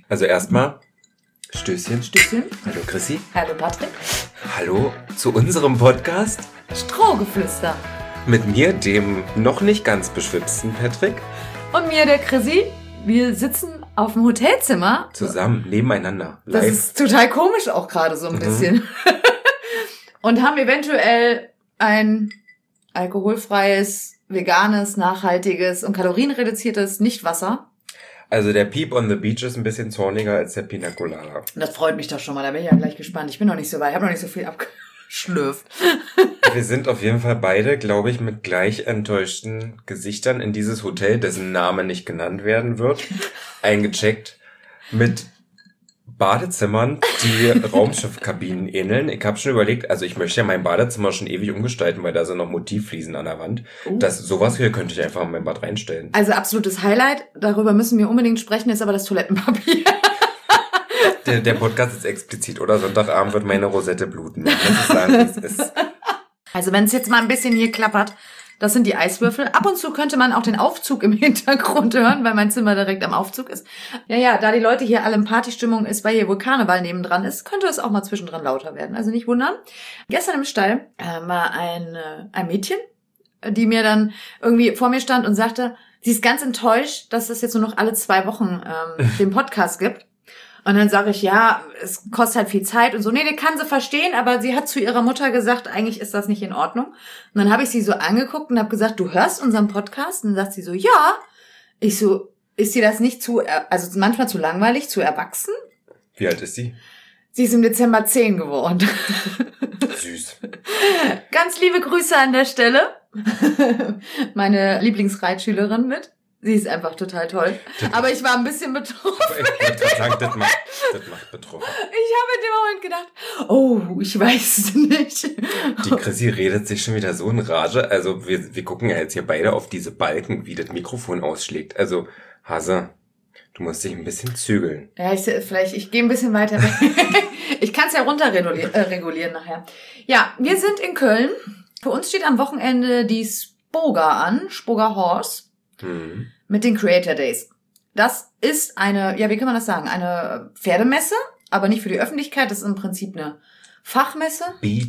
Also erstmal Stößchen. Stößchen. Hallo Chrissy. Hallo Patrick. Hallo zu unserem Podcast. Strohgeflüster. Mit mir, dem noch nicht ganz beschwipsten Patrick. Und mir, der Chrissy. Wir sitzen auf dem Hotelzimmer. Zusammen, nebeneinander. Live. Das ist total komisch auch gerade so ein bisschen. Und haben eventuell ein alkoholfreies, veganes, nachhaltiges und kalorienreduziertes Nichtwasser. Also der Peep on the Beach ist ein bisschen zorniger als der Pina Colada. Das freut mich doch schon mal, da bin ich ja gleich gespannt. Ich bin noch nicht so weit, ich habe noch nicht so viel abgeschlürft. Wir sind auf jeden Fall beide, glaube ich, mit gleich enttäuschten Gesichtern in dieses Hotel, dessen Name nicht genannt werden wird, eingecheckt mit Badezimmern, die Raumschiffkabinen ähneln. Ich habe schon überlegt, also ich möchte ja mein Badezimmer schon ewig umgestalten, weil da sind noch Motivfliesen an der Wand. Sowas hier könnte ich einfach in mein Bad reinstellen. Also absolutes Highlight, darüber müssen wir unbedingt sprechen, ist aber das Toilettenpapier. Der Podcast ist explizit, oder? Sonntagabend wird meine Rosette bluten. Muss ich sagen, wie es ist. Also wenn es jetzt mal ein bisschen hier klappert, das sind die Eiswürfel. Ab und zu könnte man auch den Aufzug im Hintergrund hören, weil mein Zimmer direkt am Aufzug ist. Ja, da die Leute hier alle in Partystimmung ist, weil hier wohl Karneval nebendran ist, könnte es auch mal zwischendrin lauter werden. Also nicht wundern. Gestern im Stall war ein Mädchen, die mir dann irgendwie vor mir stand und sagte, sie ist ganz enttäuscht, dass es jetzt nur noch alle 2 Wochen den Podcast gibt. Und dann sage ich, ja, es kostet halt viel Zeit und so. Nee, kann sie verstehen, aber sie hat zu ihrer Mutter gesagt, eigentlich ist das nicht in Ordnung. Und dann habe ich sie so angeguckt und habe gesagt, du hörst unseren Podcast? Und dann sagt sie so, ja. Ich so, ist dir das nicht also manchmal zu langweilig, zu erwachsen? Wie alt ist sie? Sie ist im Dezember 10 geworden. Süß. Ganz liebe Grüße an der Stelle. Meine Lieblingsreitschülerin mit. Sie ist einfach total toll. Aber ich war ein bisschen betroffen. Ich wollte sagen, das macht betroffen. Ich habe in dem Moment gedacht, oh, ich weiß es nicht. Die Chrissy redet sich schon wieder so in Rage. Also wir gucken ja jetzt hier beide auf diese Balken, wie das Mikrofon ausschlägt. Also Hase, du musst dich ein bisschen zügeln. Ja, ich gehe ein bisschen weiter weg. Ich kann es ja runterregulieren nachher. Ja, wir sind in Köln. Für uns steht am Wochenende die Spoga an, Spoga Horse. Mit den Creator Days. Das ist eine, ja, wie kann man das sagen? Eine Pferdemesse, aber nicht für die Öffentlichkeit. Das ist im Prinzip eine Fachmesse.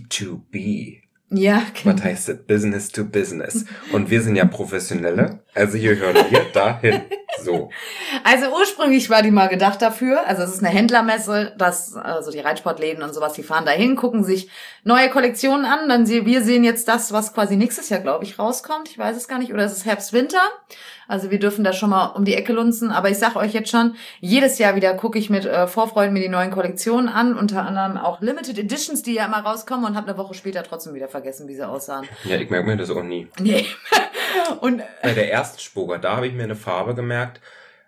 B2B. Ja, genau. Was heißt das? Business to Business. Und wir sind ja Professionelle. Also hier hören wir dahin. So. Also ursprünglich war die mal gedacht dafür. Also es ist eine Händlermesse, also die Reitsportläden und sowas, die fahren dahin, gucken sich neue Kollektionen an. Wir sehen jetzt das, was quasi nächstes Jahr, glaube ich, rauskommt. Ich weiß es gar nicht. Oder es ist Herbst, Winter. Also wir dürfen da schon mal um die Ecke lunzen. Aber ich sage euch jetzt schon, jedes Jahr wieder gucke ich mit Vorfreude mir die neuen Kollektionen an. Unter anderem auch Limited Editions, die ja immer rauskommen, und habe eine Woche später trotzdem wieder vergessen, wie sie aussahen. Ja, ich merke mir das auch nie. Nee. Und bei der ersten Spoga, da habe ich mir eine Farbe gemerkt,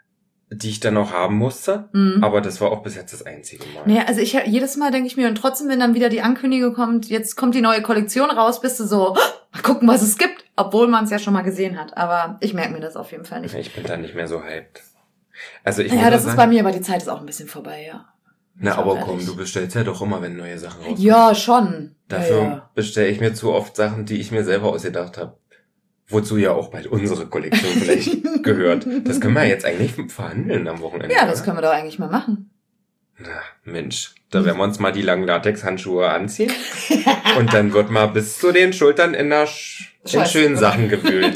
die ich dann noch haben musste. Aber das war auch bis jetzt das einzige Mal. Nee, also jedes Mal denke ich mir, und trotzdem, wenn dann wieder die Ankündigung kommt, jetzt kommt die neue Kollektion raus, bist du so, mal gucken, was es gibt. Obwohl man es ja schon mal gesehen hat. Aber ich merke mir das auf jeden Fall nicht. Ich bin da nicht mehr so hyped. Also das ist bei mir, aber die Zeit ist auch ein bisschen vorbei, ja. Na, aber komm, du bestellst ja doch immer, wenn neue Sachen rauskommen. Ja, schon. Dafür bestelle ich mir zu oft Sachen, die ich mir selber ausgedacht habe. Wozu ja auch bald unsere Kollektion vielleicht gehört. Das können wir jetzt eigentlich verhandeln am Wochenende. Ja, das können wir doch eigentlich mal machen. Na, Mensch, da werden wir uns mal die langen Latex-Handschuhe anziehen. Und dann wird mal bis zu den Schultern in schönen Sachen gewühlt.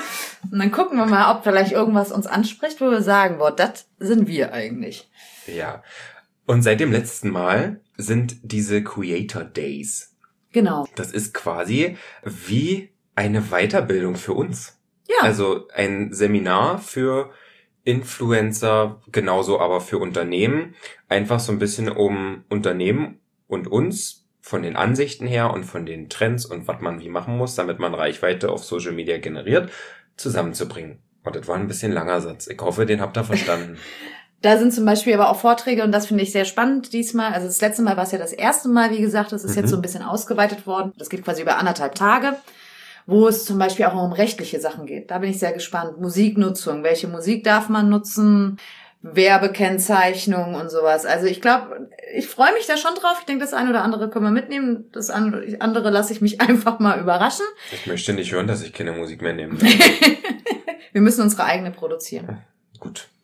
Und dann gucken wir mal, ob vielleicht irgendwas uns anspricht, wo wir sagen, boah, das sind wir eigentlich. Ja. Und seit dem letzten Mal sind diese Creator Days. Genau. Das ist quasi wie eine Weiterbildung für uns. Ja. Also ein Seminar für Influencer, genauso aber für Unternehmen. Einfach so ein bisschen um Unternehmen und uns von den Ansichten her und von den Trends und was man wie machen muss, damit man Reichweite auf Social Media generiert, zusammenzubringen. Und das war ein bisschen langer Satz. Ich hoffe, den habt ihr verstanden. Da sind zum Beispiel aber auch Vorträge, und das finde ich sehr spannend diesmal. Also das letzte Mal war es ja das erste Mal, wie gesagt, das ist jetzt so ein bisschen ausgeweitet worden. Das geht quasi über 1,5 Tage, wo es zum Beispiel auch um rechtliche Sachen geht. Da bin ich sehr gespannt. Musiknutzung, welche Musik darf man nutzen, Werbekennzeichnung und sowas. Also ich glaube, ich freue mich da schon drauf. Ich denke, das eine oder andere können wir mitnehmen. Das andere lasse ich mich einfach mal überraschen. Ich möchte nicht hören, dass ich keine Musik mehr nehme. Wir müssen unsere eigene produzieren. Gut,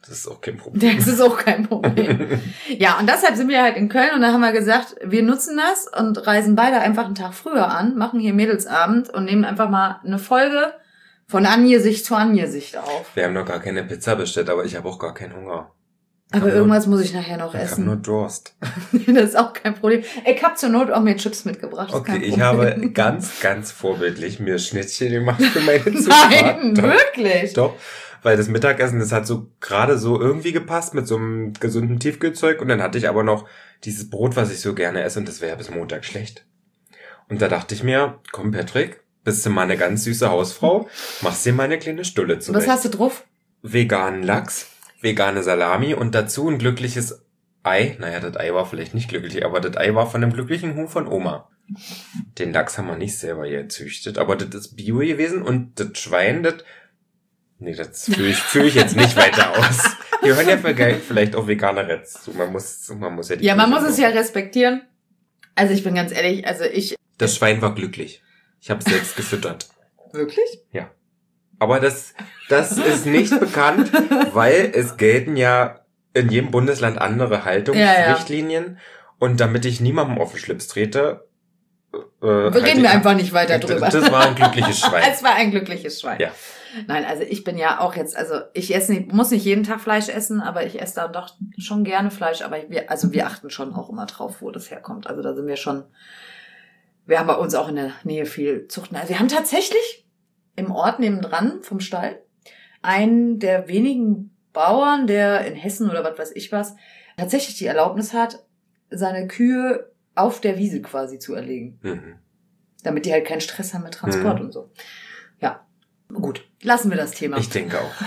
Das ist auch kein Problem. Das ist auch kein Problem. Ja, und deshalb sind wir halt in Köln und da haben wir gesagt, wir nutzen das und reisen beide einfach einen Tag früher an, machen hier Mädelsabend und nehmen einfach mal eine Folge von Angesicht zu Angesicht auf. Wir haben noch gar keine Pizza bestellt, aber ich habe auch gar keinen Hunger. Aber irgendwas muss ich nachher noch Ich habe essen. nur Durst. Das ist auch kein Problem. Ich habe zur Not auch mir Chips mitgebracht. Okay, ich habe ganz, ganz vorbildlich mir Schnittchen gemacht für meine Zufahrt. Nein, wirklich? Doch, weil das Mittagessen, das hat so gerade so irgendwie gepasst mit so einem gesunden Tiefkühlzeug und dann hatte ich aber noch dieses Brot, was ich so gerne esse und das wäre ja bis Montag schlecht. Und da dachte ich mir, komm Patrick, bist du mal eine ganz süße Hausfrau, machst dir mal eine kleine Stulle zurecht. Was hast du drauf? Veganen Lachs, vegane Salami und dazu ein glückliches Ei. Naja, das Ei war vielleicht nicht glücklich, aber das Ei war von einem glücklichen Huhn von Oma. Den Lachs haben wir nicht selber gezüchtet, aber das ist Bio gewesen und das Schwein, das führe ich jetzt nicht weiter aus. Wir hören ja vielleicht auch Veganeretz zu. Man muss ja die... Ja, man muss es ja respektieren. Also ich bin ganz ehrlich, Das Schwein war glücklich. Ich habe es selbst gefüttert. Wirklich? Ja. Aber das ist nicht bekannt, weil es gelten ja in jedem Bundesland andere Haltungsrichtlinien. Und damit ich niemandem auf den Schlips trete, reden wir einfach nicht weiter drüber. Das war ein glückliches Schwein. Es war ein glückliches Schwein. Ja. Nein, also ich bin ja auch jetzt, muss nicht jeden Tag Fleisch essen, aber ich esse dann doch schon gerne Fleisch, aber wir achten schon auch immer drauf, wo das herkommt. Also da sind wir schon, wir haben bei uns auch in der Nähe viel Zuchten. Also wir haben tatsächlich im Ort nebendran vom Stall einen der wenigen Bauern, der in Hessen oder was weiß ich was, tatsächlich die Erlaubnis hat, seine Kühe auf der Wiese quasi zu erlegen. Mhm. Damit die halt keinen Stress haben mit Transport und so. Ja, gut. Lassen wir das Thema. Ich denke auch.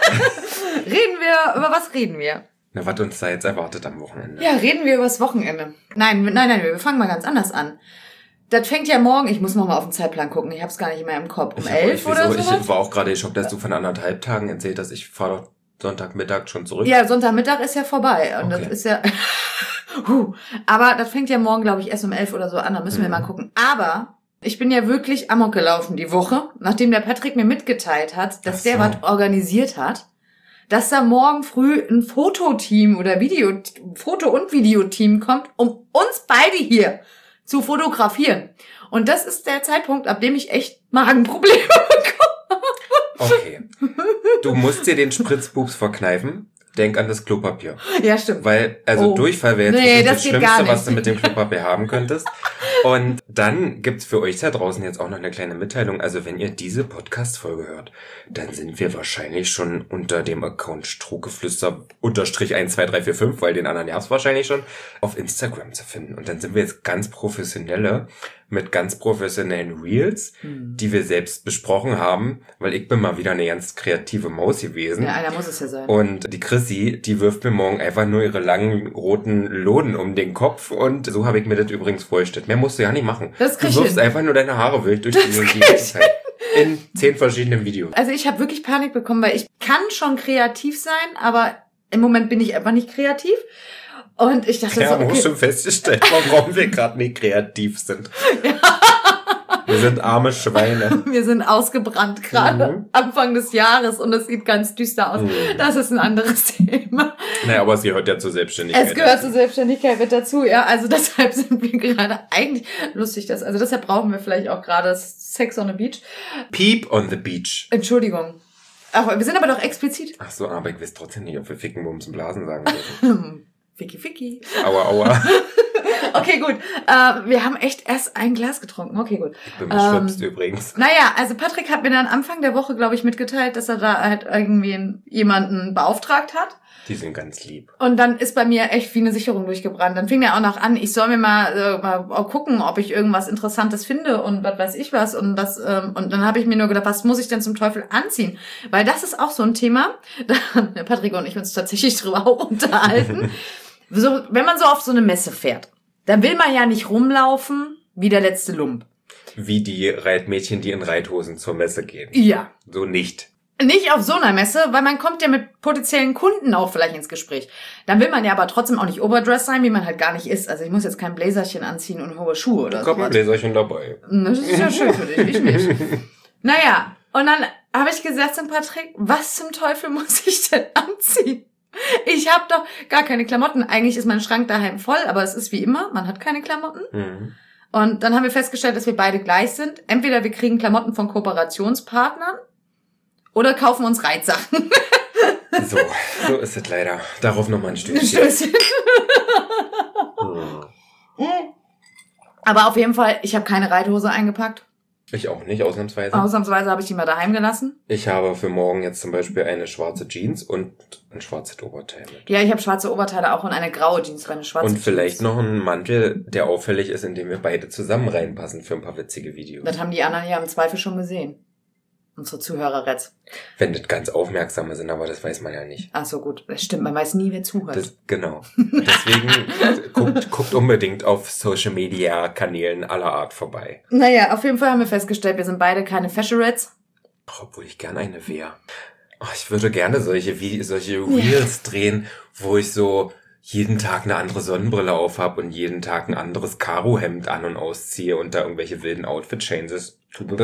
Über was reden wir? Na, was uns da jetzt erwartet am Wochenende. Ja, reden wir übers Wochenende. Nein, wir fangen mal ganz anders an. Das fängt ja morgen, ich muss noch mal auf den Zeitplan gucken, ich hab's gar nicht mehr im Kopf. Um 11 oder so? Ich war auch gerade geschockt, dass du von 1,5 Tagen erzählt hast, ich fahre doch Sonntagmittag schon zurück. Ja, Sonntagmittag ist ja vorbei. Und okay. Das ist ja... Aber das fängt ja morgen, glaube ich, erst um 11 oder so an, da müssen wir mal gucken. Aber ich bin ja wirklich amok gelaufen die Woche, nachdem der Patrick mir mitgeteilt hat, dass der was organisiert hat, dass da morgen früh ein Fototeam oder Foto- und Videoteam kommt, um uns beide hier zu fotografieren. Und das ist der Zeitpunkt, ab dem ich echt Magenprobleme bekomme. Okay. Du musst dir den Spritzbubs verkneifen. Denk an das Klopapier. Ja, stimmt. Weil, Durchfall wäre jetzt das Schlimmste, was du mit dem Klopapier haben könntest. Und dann gibt's für euch da draußen jetzt auch noch eine kleine Mitteilung. Also wenn ihr diese Podcast-Folge hört, dann sind wir wahrscheinlich schon unter dem Account Strohgeflüster_12345, weil den anderen gab's wahrscheinlich schon, auf Instagram zu finden. Und dann sind wir jetzt ganz professionelle, mit ganz professionellen Reels, die wir selbst besprochen haben, weil ich bin mal wieder eine ganz kreative Maus gewesen. Ja, einer muss es ja sein. Und die Chrissy, die wirft mir morgen einfach nur ihre langen roten Loden um den Kopf und so habe ich mir das übrigens vorgestellt. Mehr musst du ja nicht machen. Das du wirfst einfach nur deine Haare wild durch die Zeit. In 10 verschiedenen Videos. Also ich habe wirklich Panik bekommen, weil ich kann schon kreativ sein, aber im Moment bin ich einfach nicht kreativ. Und ich dachte ja, so, okay. muss schon feststellen, warum wir gerade nicht kreativ sind. Ja. Wir sind arme Schweine. Wir sind ausgebrannt gerade Anfang des Jahres und es sieht ganz düster aus. Das ist ein anderes Thema. Naja, aber es gehört ja zur Selbstständigkeit. Es gehört zur Selbstständigkeit mit dazu, ja. Also deshalb sind wir gerade eigentlich lustig, deshalb brauchen wir vielleicht auch gerade Sex on the Beach. Peep on the Beach. Entschuldigung. Aber wir sind aber doch explizit. Ach so, aber ich weiß trotzdem nicht, ob wir Ficken, Bumsen, Blasen sagen dürfen. Ficky. Aua, aua. Okay, gut. Wir haben echt erst ein Glas getrunken. Okay, gut. Ich bin beschwipst übrigens. Naja, also Patrick hat mir dann Anfang der Woche, glaube ich, mitgeteilt, dass er da halt irgendwie jemanden beauftragt hat. Die sind ganz lieb. Und dann ist bei mir echt wie eine Sicherung durchgebrannt. Dann fing er auch noch an, ich soll mir mal gucken, ob ich irgendwas Interessantes finde und was weiß ich was. Und dann habe ich mir nur gedacht, was muss ich denn zum Teufel anziehen? Weil das ist auch so ein Thema. Da haben der Patrick und ich uns tatsächlich drüber auch unterhalten. So, wenn man so auf so eine Messe fährt, dann will man ja nicht rumlaufen wie der letzte Lump. Wie die Reitmädchen, die in Reithosen zur Messe gehen. Ja. So nicht. Nicht auf so einer Messe, weil man kommt ja mit potenziellen Kunden auch vielleicht ins Gespräch. Dann will man ja aber trotzdem auch nicht overdressed sein, wie man halt gar nicht ist. Also ich muss jetzt kein Bläserchen anziehen und hohe Schuhe oder so. Ich hab ein Bläserchen dabei. Das ist ja schön für dich, ich nicht. Naja, und dann habe ich gesagt zum Patrick, was zum Teufel muss ich denn anziehen? Ich habe doch gar keine Klamotten. Eigentlich ist mein Schrank daheim voll, aber es ist wie immer, man hat keine Klamotten. Mhm. Und dann haben wir festgestellt, dass wir beide gleich sind. Entweder wir kriegen Klamotten von Kooperationspartnern oder kaufen uns Reitsachen. So ist es leider. Darauf nochmal ein Stückchen. Stößchen. Aber auf jeden Fall, ich habe keine Reithose eingepackt. Ich auch nicht, ausnahmsweise. Ausnahmsweise habe ich die mal daheim gelassen. Ich habe für morgen jetzt zum Beispiel eine schwarze Jeans und ein schwarzes Oberteil mit. Ja, ich habe schwarze Oberteile auch und eine graue Jeans, eine schwarze Und Jeans. vielleicht noch einen Mantel, der auffällig ist, in dem wir beide zusammen reinpassen für ein paar witzige Videos. Das haben die anderen ja im Zweifel schon gesehen. Unsere Zuhörerretz. Wenn das ganz Aufmerksame sind, aber das weiß man ja nicht. Ach so, gut. Das stimmt, man weiß nie, wer zuhört. Genau. Deswegen guckt unbedingt auf Social-Media-Kanälen aller Art vorbei. Naja, auf jeden Fall haben wir festgestellt, wir sind beide keine Fashionettes. Obwohl ich gern eine wäre. Ich würde gerne solche Reels drehen, wo ich so jeden Tag eine andere Sonnenbrille aufhab und jeden Tag ein anderes Karohemd an- und ausziehe und da irgendwelche wilden Outfit-Changes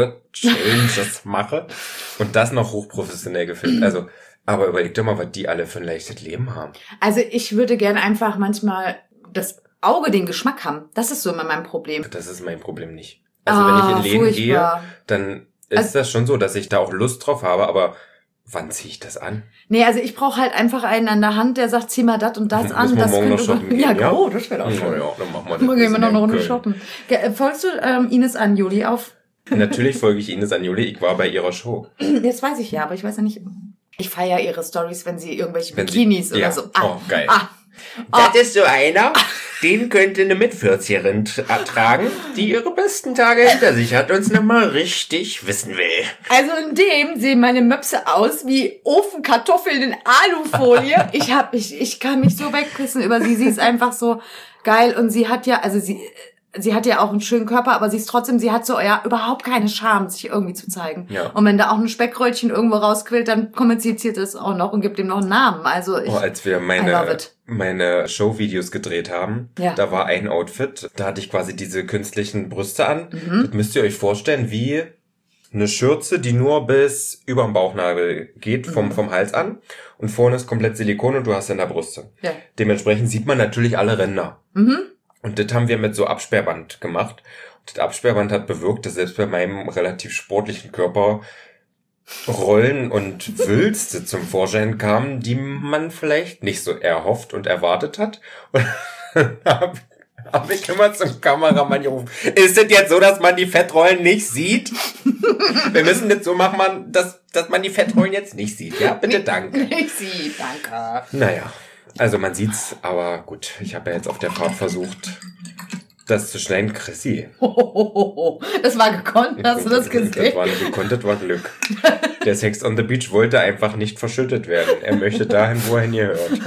mache und das noch hochprofessionell gefilmt. Also, aber überleg doch mal, was die alle für ein leichtes Leben haben. Also ich würde gern einfach manchmal das Auge, den Geschmack haben. Das ist so immer mein Problem. Das ist mein Problem nicht. Also wenn ich in Läden furchtbar. gehe, dann ist das schon so, dass ich da auch Lust drauf habe, aber wann ziehe ich das an? Nee, also ich brauche halt einfach einen an der Hand, der sagt, zieh mal das und das an. Müssen wir Das morgen noch könnte- shoppen gehen, ja, ja? oh, das wäre auch schön. Ja, dann machen wir das. Morgen gehen wir noch eine Runde Köln. shoppen. Folgst du Ines Anjuli auf? Natürlich folge ich Ines Anjuli. Ich war bei ihrer Show. Das weiß ich ja, aber ich weiß ja nicht. Ich feiere ihre Stories, wenn sie irgendwelche Wenn Bikinis sie- oder ja. so. Oh, geil. Das ist so einer, den könnte eine Mit-40erin tragen, die ihre besten Tage hinter sich hat und es nochmal richtig wissen will. Also in dem sehen meine Möpse aus wie Ofenkartoffeln in Alufolie. Ich kann mich so wegpissen über sie. Sie ist einfach so geil und sie hat ja, also sie hat ja auch einen schönen Körper, aber sie hat so ja überhaupt keine Scham, sich irgendwie zu zeigen. Ja. Und wenn da auch ein Speckröllchen irgendwo rausquillt, dann kommuniziert es auch noch und gibt ihm noch einen Namen. Also Als wir I love it. meine Showvideos gedreht haben, Ja. da war ein Outfit, da hatte ich quasi diese künstlichen Brüste an. Das müsst ihr euch vorstellen wie eine Schürze, die nur bis über den Bauchnabel geht, vom Hals an. Und vorne ist komplett Silikon und du hast dann da Brüste. Ja. Dementsprechend sieht man natürlich alle Ränder. Mhm. Und das haben wir mit so Absperrband gemacht. Und das Absperrband hat bewirkt, dass selbst bei meinem relativ sportlichen Körper Rollen und Wülste zum Vorschein kamen, die man vielleicht nicht so erhofft und erwartet hat. Und dann hab ich immer zum Kameramann gerufen, ist es jetzt so, dass man die Fettrollen nicht sieht? Wir müssen das so machen, dass man die Fettrollen jetzt nicht sieht. Ja, bitte, danke. Ich sie, danke. Naja, also man sieht's, aber gut, ich habe ja jetzt auf der Fahrt versucht, das zu schneiden. Chrissy. Das war gekonnt, hast du das gesehen? Das war nicht gekonnt, das war Glück. Der Sex on the Beach wollte einfach nicht verschüttet werden. Er möchte dahin, wo er hingehört.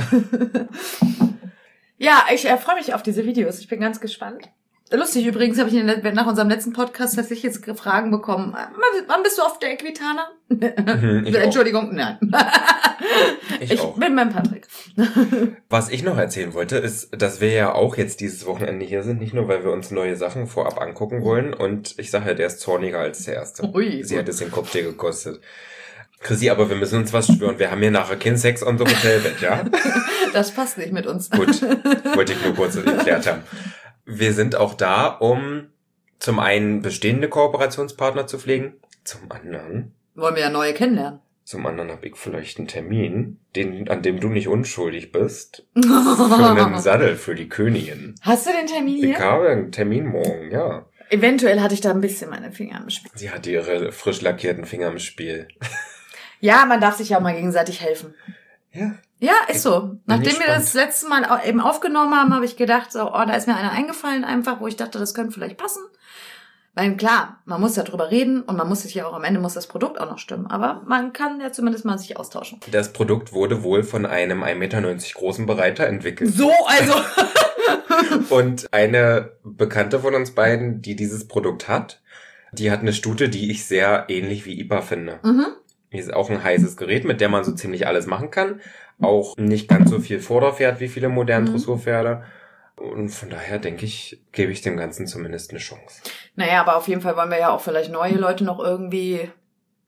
Ja, ich freue mich auf diese Videos. Ich bin ganz gespannt. Lustig übrigens, habe ich nach unserem letzten Podcast tatsächlich jetzt Fragen bekommen. Wann bist du auf der Equitana? Ich Entschuldigung, nein. Ich auch. bin beim Patrick. Was ich noch erzählen wollte, ist, dass wir ja auch jetzt dieses Wochenende hier sind. Nicht nur, weil wir uns neue Sachen vorab angucken wollen. Und ich sage ja, der ist zorniger als der erste. Ui. Sie hat es den Cocktail gekostet. Chrissy, aber wir müssen uns was schwören. Wir haben hier nachher kein Sex on the Hotelbett, ja? Das passt nicht mit uns. Gut, wollte ich nur kurz erklärt haben. Wir sind auch da, um zum einen bestehende Kooperationspartner zu pflegen, zum anderen Wollen wir ja neue kennenlernen. habe ich vielleicht einen Termin, an dem du nicht unschuldig bist, für einen Sattel für die Königin. Hast du den Termin hier? Ich habe einen Termin morgen, ja. Eventuell hatte ich da ein bisschen meine Finger im Spiel. Sie hat ihre frisch lackierten Finger im Spiel. Ja, man darf sich ja auch mal gegenseitig helfen. Ja. Ja, ist so. Nachdem wir gespannt. das letzte Mal eben aufgenommen haben, habe ich gedacht, so, oh, da ist mir einer eingefallen einfach, wo ich dachte, das könnte vielleicht passen. Weil klar, man muss ja drüber reden und man muss sich ja auch am Ende muss das Produkt auch noch stimmen. Aber man kann ja zumindest mal sich austauschen. Das Produkt wurde wohl von einem 1,90 Meter großen Bereiter entwickelt. So, also. Und eine Bekannte von uns beiden, die dieses Produkt hat, die hat eine Stute, die ich sehr ähnlich wie IPA finde. Die ist auch ein heißes Gerät, mit der man so ziemlich alles machen kann. Auch nicht ganz so viel Vorderpferd wie viele moderne Dressurpferde. Und von daher denke ich, gebe ich dem Ganzen zumindest eine Chance. Naja, aber auf jeden Fall wollen wir ja auch vielleicht neue Leute noch irgendwie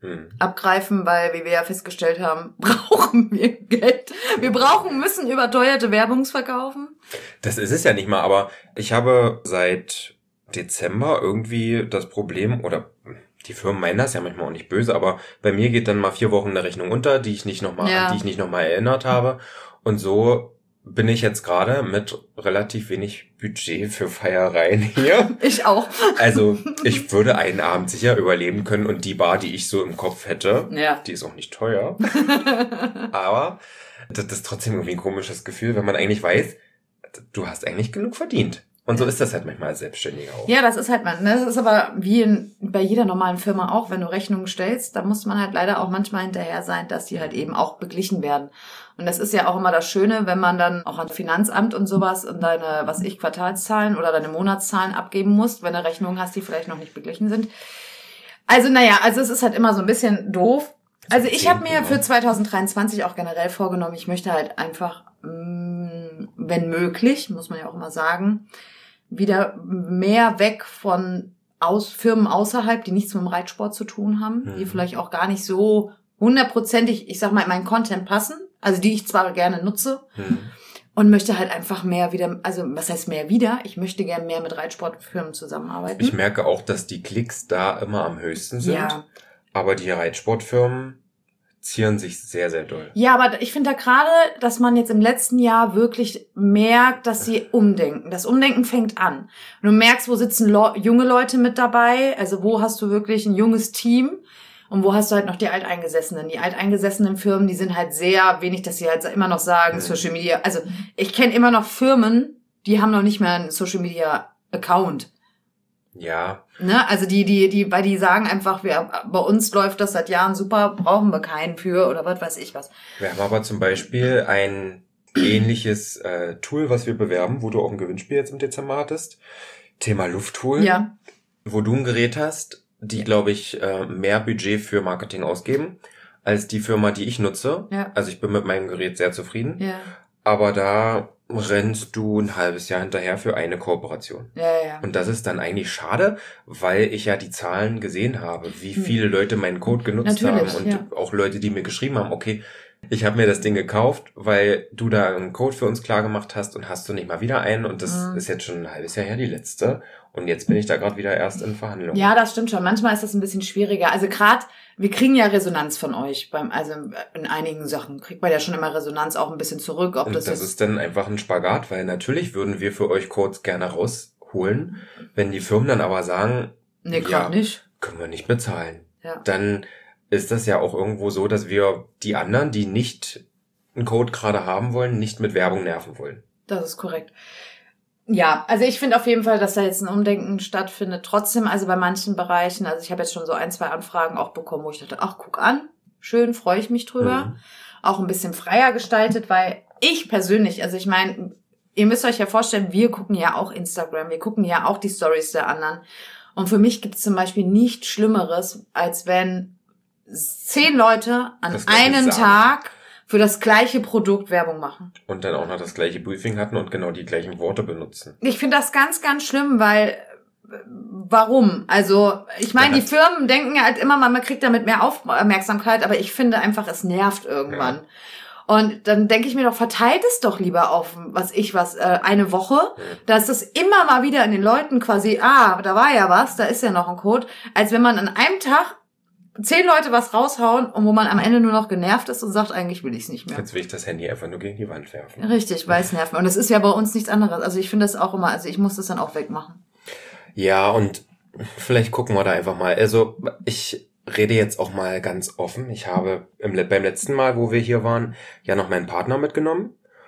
abgreifen, weil, wie wir ja festgestellt haben, brauchen wir Geld. Wir müssen überteuerte Werbung verkaufen. Das ist es ja nicht mal, aber ich habe seit Dezember irgendwie das Problem, oder die Firmen meinen das ja manchmal auch nicht böse, aber bei mir geht dann mal 4 Wochen eine Rechnung unter, an die ich nicht nochmal erinnert habe. Und so bin ich jetzt gerade mit relativ wenig Budget für Feiereien hier. Ich auch. Also ich würde einen Abend sicher überleben können und die Bar, die ich so im Kopf hätte, die ist auch nicht teuer. Aber das ist trotzdem irgendwie ein komisches Gefühl, wenn man eigentlich weiß, du hast eigentlich genug verdient. Und so ist das halt manchmal als Selbstständiger auch. Ja, das ist aber wie bei jeder normalen Firma auch, wenn du Rechnungen stellst, da muss man halt leider auch manchmal hinterher sein, dass die halt eben auch beglichen werden. Und das ist ja auch immer das Schöne, wenn man dann auch ans Finanzamt und sowas und deine, Quartalszahlen oder deine Monatszahlen abgeben musst, wenn du Rechnungen hast, die vielleicht noch nicht beglichen sind. Also es ist halt immer so ein bisschen doof. Also ich habe mir für 2023 auch generell vorgenommen, ich möchte halt einfach, wenn möglich, muss man ja auch immer sagen, wieder mehr weg von Firmen außerhalb, die nichts mit dem Reitsport zu tun haben, die vielleicht auch gar nicht so 100%ig, ich sag mal, in meinen Content passen, also die ich zwar gerne nutze und möchte halt einfach mehr wieder, also was heißt mehr wieder? Ich möchte gerne mehr mit Reitsportfirmen zusammenarbeiten. Ich merke auch, dass die Klicks da immer am höchsten sind, aber die Reitsportfirmen zieren sich sehr, sehr doll. Ja, aber ich finde da gerade, dass man jetzt im letzten Jahr wirklich merkt, dass sie umdenken. Das Umdenken fängt an. Und du merkst, wo sitzen junge Leute mit dabei, also wo hast du wirklich ein junges Team und wo hast du halt noch die Alteingesessenen. Die alteingesessenen Firmen, die sind halt sehr wenig, dass sie halt immer noch sagen, Social Media. Also ich kenne immer noch Firmen, die haben noch nicht mehr einen Social Media Account. Ja. Ne, also weil die sagen einfach, bei uns läuft das seit Jahren super, brauchen wir keinen für oder was weiß ich was. Wir haben aber zum Beispiel ein ähnliches Tool, was wir bewerben, wo du auch ein Gewinnspiel jetzt im Dezember hattest. Thema Lufttool. Ja. Wo du ein Gerät hast, die, glaube ich, mehr Budget für Marketing ausgeben, als die Firma, die ich nutze. Ja. Also ich bin mit meinem Gerät sehr zufrieden. Ja. Aber da rennst du ein halbes Jahr hinterher für eine Kooperation. Ja. Und das ist dann eigentlich schade, weil ich ja die Zahlen gesehen habe, wie viele Leute meinen Code genutzt haben und auch Leute, die mir geschrieben haben, okay, ich habe mir das Ding gekauft, weil du da einen Code für uns klar gemacht hast und hast du nicht mal wieder einen und das ist jetzt schon ein halbes Jahr her, die letzte. Und jetzt bin ich da gerade wieder erst in Verhandlungen. Ja, das stimmt schon. Manchmal ist das ein bisschen schwieriger. Also gerade, wir kriegen ja Resonanz von euch. Also in einigen Sachen kriegt man ja schon immer Resonanz auch ein bisschen zurück. Und das ist dann einfach ein Spagat, weil natürlich würden wir für euch Codes gerne rausholen. Wenn die Firmen dann aber sagen, nee, gerade nicht, können wir nicht bezahlen. Ja. Dann ist das ja auch irgendwo so, dass wir die anderen, die nicht einen Code gerade haben wollen, nicht mit Werbung nerven wollen. Das ist korrekt. Ja, also ich finde auf jeden Fall, dass da jetzt ein Umdenken stattfindet. Trotzdem, also bei manchen Bereichen, also ich habe jetzt schon so 1, 2 Anfragen auch bekommen, wo ich dachte, ach, guck an, schön, freue ich mich drüber. Auch ein bisschen freier gestaltet, weil ich persönlich, also ich meine, ihr müsst euch ja vorstellen, wir gucken ja auch Instagram, wir gucken ja auch die Stories der anderen. Und für mich gibt es zum Beispiel nichts Schlimmeres, als wenn 10 Leute an einem Tag für das gleiche Produkt Werbung machen. Und dann auch noch das gleiche Briefing hatten und genau die gleichen Worte benutzen. Ich finde das ganz, ganz schlimm, weil warum? Also ich meine, die Firmen denken ja halt immer, man kriegt damit mehr Aufmerksamkeit, aber ich finde einfach, es nervt irgendwann. Ja. Und dann denke ich mir doch, verteilt es doch lieber auf, eine Woche, dass das immer mal wieder in den Leuten quasi, da war ja was, da ist ja noch ein Code, als wenn man an einem Tag 10 Leute was raushauen und wo man am Ende nur noch genervt ist und sagt, eigentlich will ich es nicht mehr. Jetzt will ich das Handy einfach nur gegen die Wand werfen. Richtig, weil es nervt mir. Und es ist ja bei uns nichts anderes. Also ich finde das auch immer, also ich muss das dann auch wegmachen. Ja, und vielleicht gucken wir da einfach mal. Also ich rede jetzt auch mal ganz offen. Ich habe beim letzten Mal, wo wir hier waren, ja noch meinen Partner mitgenommen.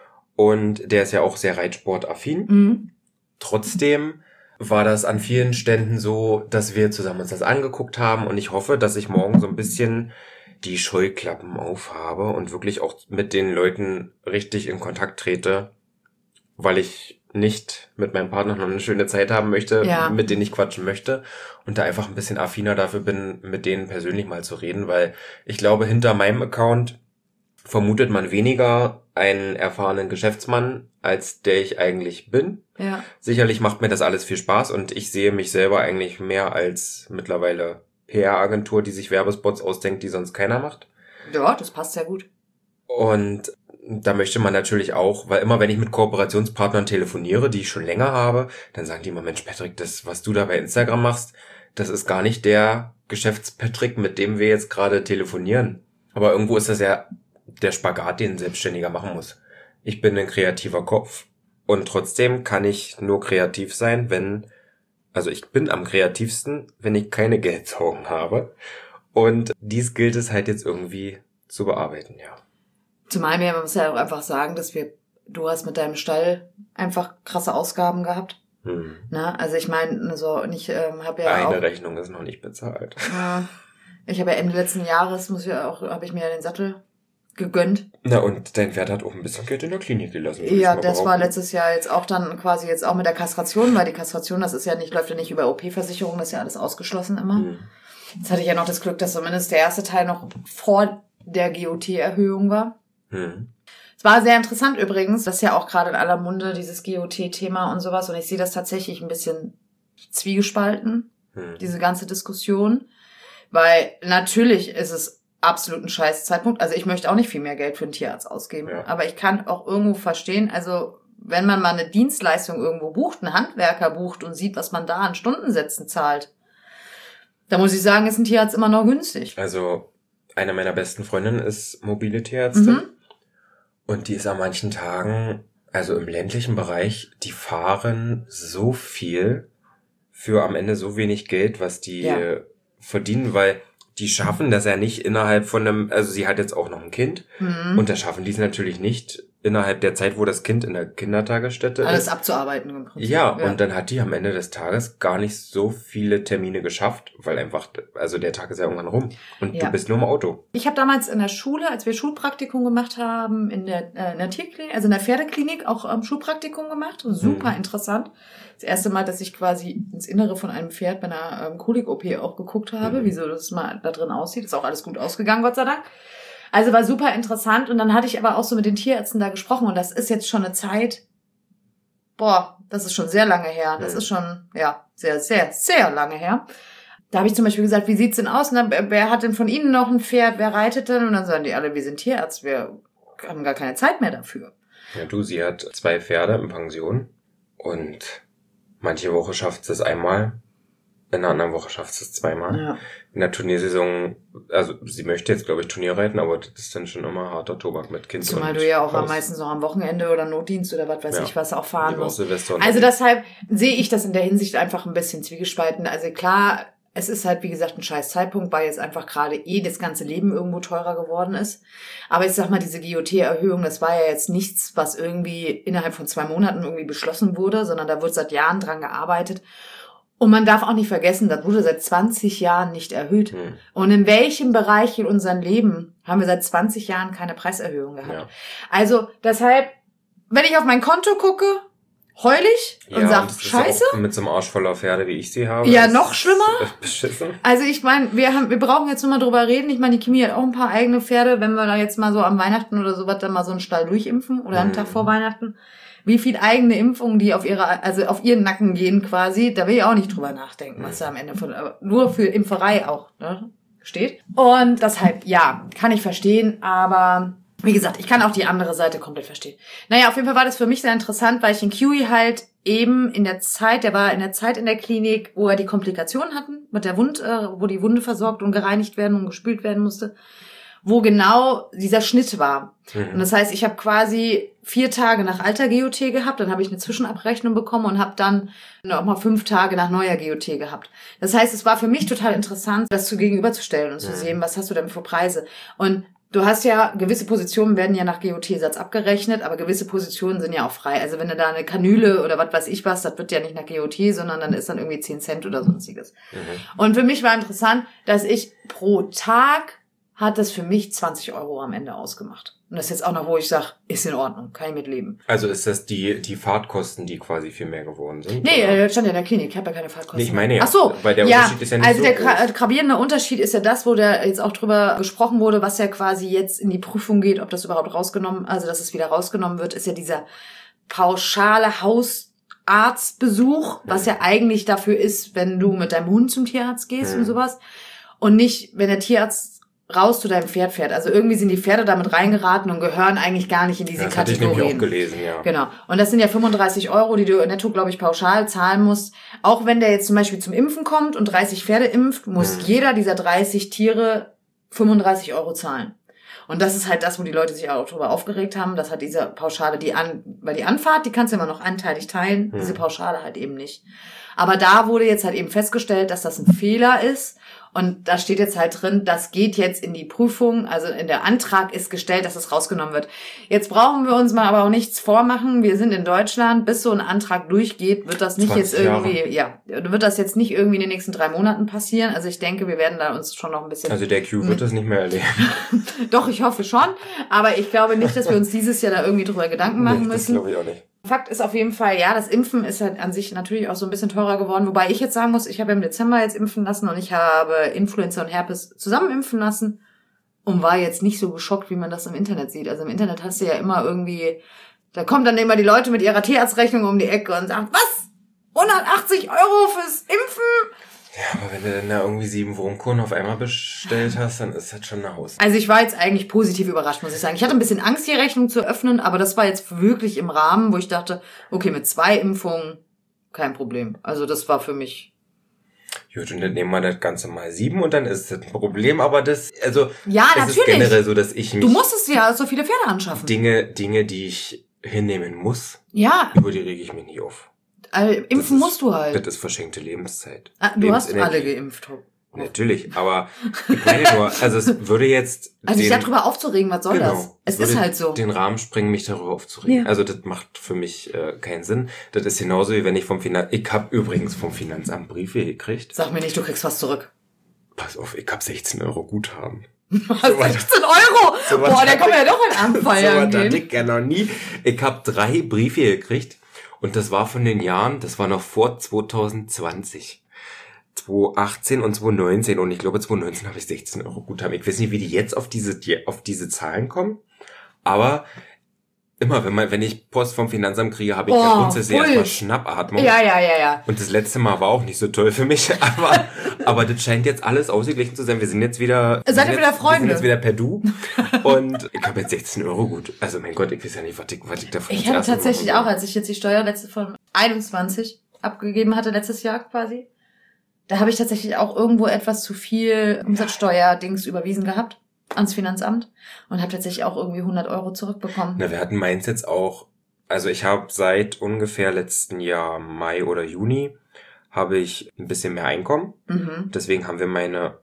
Und der ist ja auch sehr reitsportaffin. Trotzdem war das an vielen Ständen so, dass wir zusammen uns das angeguckt haben und ich hoffe, dass ich morgen so ein bisschen die Scheuklappen aufhabe und wirklich auch mit den Leuten richtig in Kontakt trete, weil ich nicht mit meinem Partner noch eine schöne Zeit haben möchte, mit denen ich quatschen möchte und da einfach ein bisschen affiner dafür bin, mit denen persönlich mal zu reden, weil ich glaube, hinter meinem Account vermutet man weniger einen erfahrenen Geschäftsmann, als der ich eigentlich bin. Ja. Sicherlich macht mir das alles viel Spaß und ich sehe mich selber eigentlich mehr als mittlerweile PR-Agentur, die sich Werbespots ausdenkt, die sonst keiner macht. Ja, das passt sehr gut. Und da möchte man natürlich auch, weil immer wenn ich mit Kooperationspartnern telefoniere, die ich schon länger habe, dann sagen die immer, Mensch Patrick, das, was du da bei Instagram machst, das ist gar nicht der Geschäfts-Patrick, mit dem wir jetzt gerade telefonieren. Aber irgendwo ist das ja der Spagat, den ein Selbstständiger machen muss. Ich bin ein kreativer Kopf und trotzdem kann ich nur kreativ sein, also ich bin am kreativsten, wenn ich keine Geldsorgen habe. Und dies gilt es halt jetzt irgendwie zu bearbeiten, ja. Zumal man muss ja auch einfach sagen, du hast mit deinem Stall einfach krasse Ausgaben gehabt. Na, also ich meine, so, und ich habe ja Eine auch... Rechnung ist noch nicht bezahlt. Ich habe ja Ende letzten Jahres, habe ich mir ja den Sattel gegönnt. Na, und dein Pferd hat auch ein bisschen Geld in der Klinik gelassen. Ja, das war letztes Jahr jetzt auch dann quasi jetzt auch mit der Kastration, weil die Kastration, das ist ja nicht, läuft ja nicht über OP-Versicherung, das ist ja alles ausgeschlossen immer. Jetzt hatte ich ja noch das Glück, dass zumindest der erste Teil noch vor der GOT-Erhöhung war. Es war sehr interessant übrigens, das ist ja auch gerade in aller Munde, dieses GOT-Thema und sowas. Und ich sehe das tatsächlich ein bisschen zwiegespalten, diese ganze Diskussion. Weil natürlich ist es absolut ein scheiß Zeitpunkt. Also ich möchte auch nicht viel mehr Geld für einen Tierarzt ausgeben. Ja. Aber ich kann auch irgendwo verstehen, also wenn man mal eine Dienstleistung irgendwo bucht, einen Handwerker bucht und sieht, was man da an Stundensätzen zahlt, da muss ich sagen, ist ein Tierarzt immer noch günstig. Also eine meiner besten Freundinnen ist mobile Tierärztin. Und die ist an manchen Tagen, also im ländlichen Bereich, die fahren so viel für am Ende so wenig Geld, was die verdienen, weil die schaffen das ja nicht innerhalb von also sie hat jetzt auch noch ein Kind und da schaffen die es natürlich nicht innerhalb der Zeit, wo das Kind in der Kindertagesstätte ist. Alles abzuarbeiten im Prinzip. Ja, und dann hat die am Ende des Tages gar nicht so viele Termine geschafft, weil einfach, also der Tag ist ja irgendwann rum und du bist nur im Auto. Ich habe damals in der Schule, als wir Schulpraktikum gemacht haben, in der Tierklinik, also in der Pferdeklinik, auch Schulpraktikum gemacht. Super interessant. Das erste Mal, dass ich quasi ins Innere von einem Pferd bei einer Kolik-OP auch geguckt habe, wie so das mal da drin aussieht. Ist auch alles gut ausgegangen, Gott sei Dank. Also war super interessant und dann hatte ich aber auch so mit den Tierärzten da gesprochen und das ist jetzt schon eine Zeit, das ist schon sehr lange her. Das ist schon, sehr, sehr, sehr lange her. Da habe ich zum Beispiel gesagt, wie sieht's denn aus? Und dann, wer hat denn von Ihnen noch ein Pferd? Wer reitet denn? Und dann sagen die alle, wir sind Tierarzt, wir haben gar keine Zeit mehr dafür. Ja, sie hat 2 Pferde in Pension und manche Woche schafft sie es einmal, in einer anderen Woche schafft sie es 2-mal. Ja. In der Turniersaison, also sie möchte jetzt, glaube ich, Turnier reiten, aber das ist dann schon immer harter Tobak mit Kind. Zumal du ja auch meistens noch am Wochenende oder Notdienst oder was weiß ich was auch fahren musst. Also deshalb sehe ich das in der Hinsicht einfach ein bisschen zwiegespalten. Also klar, es ist halt, wie gesagt, ein scheiß Zeitpunkt, weil jetzt einfach gerade das ganze Leben irgendwo teurer geworden ist. Aber ich sag mal, diese GOT-Erhöhung, das war ja jetzt nichts, was irgendwie innerhalb von 2 Monaten irgendwie beschlossen wurde, sondern da wird seit Jahren dran gearbeitet. Und man darf auch nicht vergessen, das wurde seit 20 Jahren nicht erhöht. Und in welchem Bereich in unserem Leben haben wir seit 20 Jahren keine Preiserhöhung gehabt? Ja. Also deshalb, wenn ich auf mein Konto gucke, heul ich und sag, scheiße. Auch mit so einem Arsch voller Pferde, wie ich sie habe. Ja, noch schlimmer. Beschissen. Also ich meine, wir brauchen jetzt nur mal drüber reden. Ich meine, die Kimi hat auch ein paar eigene Pferde. Wenn wir da jetzt mal so am Weihnachten oder sowas dann mal so einen Stall durchimpfen oder einen Tag vor Weihnachten, wie viel eigene Impfungen, die auf ihren Nacken gehen quasi, da will ich auch nicht drüber nachdenken, was da am Ende nur für Impferei auch, steht. Und deshalb, kann ich verstehen, aber wie gesagt, ich kann auch die andere Seite komplett verstehen. Naja, auf jeden Fall war das für mich sehr interessant, weil ich den Kiwi halt eben der war in der Zeit in der Klinik, wo er die Komplikationen hatten, mit der wo die Wunde versorgt und gereinigt werden und gespült werden musste, wo genau dieser Schnitt war. Und das heißt, ich habe quasi 4 Tage nach alter GOT gehabt, dann habe ich eine Zwischenabrechnung bekommen und habe dann noch mal 5 Tage nach neuer GOT gehabt. Das heißt, es war für mich total interessant, das gegenüberzustellen und zu sehen, was hast du denn für Preise. Und du hast ja, gewisse Positionen werden ja nach GOT-Satz abgerechnet, aber gewisse Positionen sind ja auch frei. Also wenn du da eine Kanüle oder was weiß ich was, das wird ja nicht nach GOT, sondern dann ist dann irgendwie 10 Cent oder sonstiges. Und für mich war interessant, dass ich pro Tag hat das für mich 20 € am Ende ausgemacht. Und das ist jetzt auch noch, wo ich sage, ist in Ordnung, kann ich mitleben. Also ist das die Fahrtkosten, die quasi viel mehr geworden sind? Nee, das stand ja in der Klinik, ich habe ja keine Fahrtkosten. Nee, ich meine ja, ach so, weil der Unterschied ist ja nicht also so groß. Der gravierende Unterschied ist ja das, wo der jetzt auch drüber gesprochen wurde, was ja quasi jetzt in die Prüfung geht, ob das überhaupt dass es wieder rausgenommen wird, ist ja dieser pauschale Hausarztbesuch, was ja eigentlich dafür ist, wenn du mit deinem Hund zum Tierarzt gehst und sowas. und nicht, wenn der Tierarzt raus zu deinem Pferd fährt. Also irgendwie sind die Pferde damit reingeraten und gehören eigentlich gar nicht in diese das hatte ich Kategorien. nämlich auch gelesen, ja. Genau. Und das sind ja 35 €, die du netto, glaube ich, pauschal zahlen musst. Auch wenn der jetzt zum Beispiel zum Impfen kommt und 30 Pferde impft, muss jeder dieser 30 Tiere 35 € zahlen. Und das ist halt das, wo die Leute sich auch darüber aufgeregt haben. Das hat diese Pauschale, weil die Anfahrt, die kannst du immer noch anteilig teilen, diese Pauschale halt eben nicht. Aber da wurde jetzt halt eben festgestellt, dass das ein Fehler ist. Und da steht jetzt halt drin, das geht jetzt in die Prüfung, also in der Antrag ist gestellt, dass es rausgenommen wird. Jetzt brauchen wir uns mal aber auch nichts vormachen. Wir sind in Deutschland, bis so ein Antrag durchgeht, wird das nicht jetzt irgendwie, wird das jetzt nicht irgendwie in den nächsten 3 Monaten passieren. Also ich denke, wir werden da uns schon noch ein bisschen... Also der Q wird das nicht mehr erleben. Doch, ich hoffe schon. Aber ich glaube nicht, dass wir uns dieses Jahr da irgendwie drüber Gedanken machen müssen. Das glaube ich auch nicht. Fakt ist auf jeden Fall, ja, das Impfen ist halt an sich natürlich auch so ein bisschen teurer geworden. Wobei ich jetzt sagen muss, ich habe im Dezember jetzt impfen lassen und ich habe Influenza und Herpes zusammen impfen lassen und war jetzt nicht so geschockt, wie man das im Internet sieht. Also im Internet hast du ja immer irgendwie, da kommen dann immer die Leute mit ihrer Tierarztrechnung um die Ecke und sagen, was? 180 € fürs Impfen? Ja, aber wenn du dann da irgendwie 7 Wurmkuren auf einmal bestellt hast, dann ist das schon eine Haus. Also ich war jetzt eigentlich positiv überrascht, muss ich sagen. Ich hatte ein bisschen Angst, die Rechnung zu öffnen, aber das war jetzt wirklich im Rahmen, wo ich dachte, okay, mit 2 Impfungen kein Problem. Also das war für mich... Gut, und dann nehmen wir das Ganze mal 7 und dann ist das ein Problem, aber das, also... Ja, es natürlich. ist generell so, dass ich mich... Du musstest ja so viele Pferde anschaffen. Dinge, die ich hinnehmen muss, ja. über die rege ich mich nie auf. Impfen musst du halt. Das ist verschenkte Lebenszeit. Du hast alle geimpft. Natürlich, aber ich meine nur, also es würde jetzt... Also sich darüber aufzuregen, was soll das? Es ist halt so. Den Rahmen sprengen, mich darüber aufzuregen. Ja. Also das macht für mich keinen Sinn. Das ist genauso, wie wenn ich ich habe übrigens vom Finanzamt Briefe gekriegt. Sag mir nicht, du kriegst was zurück. Pass auf, ich habe 16 € Guthaben. Was, 16 €? Boah, da kann man ja doch in Abendfeiern gehen. So was hatte ich ja noch nie. Ich habe 3 Briefe gekriegt. Und das war von den Jahren, das war noch vor 2020. 2018 und 2019. Und ich glaube, 2019 habe ich 16 € Guthaben. Ich weiß nicht, wie die jetzt auf diese Zahlen kommen. Aber immer, wenn ich Post vom Finanzamt kriege, habe ich ja grundsätzlich erstmal Schnappatmung. Ja. Und das letzte Mal war auch nicht so toll für mich. Aber das scheint jetzt alles ausgeglichen zu sein. Wir sind jetzt wieder... Seid ihr wieder Freunde? Wir sind jetzt wieder per Du. Und ich habe jetzt 16 € gut. Also mein Gott, ich weiß ja nicht, was ich davon... Ich hatte tatsächlich auch, als ich jetzt die Steuer von 21 abgegeben hatte, letztes Jahr quasi, da habe ich tatsächlich auch irgendwo etwas zu viel Umsatzsteuer-Dings überwiesen gehabt ans Finanzamt und habe tatsächlich auch irgendwie 100 € zurückbekommen. Na, wir hatten meins jetzt auch, also ich habe seit ungefähr letzten Jahr Mai oder Juni habe ich ein bisschen mehr Einkommen. Deswegen haben wir meine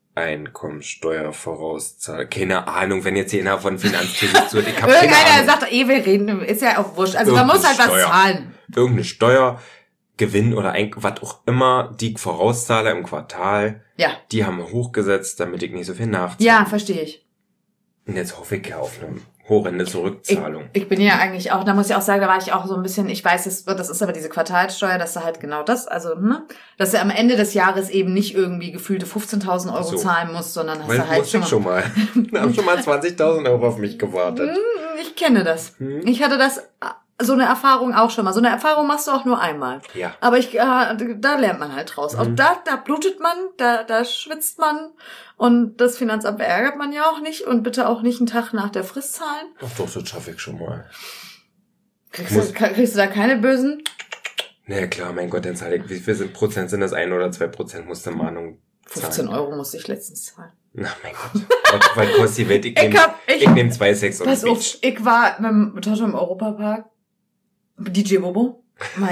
Einkommensteuervorauszahlung. Keine Ahnung, wenn jetzt hier innerhalb von Finanzkredit wird. Irgendeiner sagt, wir reden, ist ja auch wurscht. Also man muss halt was zahlen. Irgendeine Steuer, Gewinn oder was auch immer, die ich vorauszahle im Quartal, die haben wir hochgesetzt, damit ich nicht so viel nachzahle. Ja, verstehe ich. Und jetzt hoffe ich ja auf eine horrende Zurückzahlung. Ich bin ja eigentlich auch, da muss ich auch sagen, da war ich auch so ein bisschen, ich weiß, das ist aber diese Quartalssteuer, dass du halt genau das, also, dass du am Ende des Jahres eben nicht irgendwie gefühlte 15.000 € zahlen musst, sondern hast du halt schon mal. Da haben schon mal 20.000 € auf mich gewartet. Ich kenne das. Ich hatte das, so eine Erfahrung auch schon mal. So eine Erfahrung machst du auch nur einmal. Ja. Aber da lernt man halt draus. Auch da blutet man, da schwitzt man. Und das Finanzamt ärgert man ja auch nicht. Und bitte auch nicht einen Tag nach der Frist zahlen. Doch, das schaffe ich schon mal. Kriegst du da keine bösen? Na klar, mein Gott, dann zahle ich, wie viel Prozent sind das? 1 oder 2% musste Mahnung zahlen. 15 € musste ich letztens zahlen. Na, mein Gott. Was kostet die Welt? Ich nehme 2,6 Pass auf, ich war mit dem Toto im Europapark. DJ Bobo.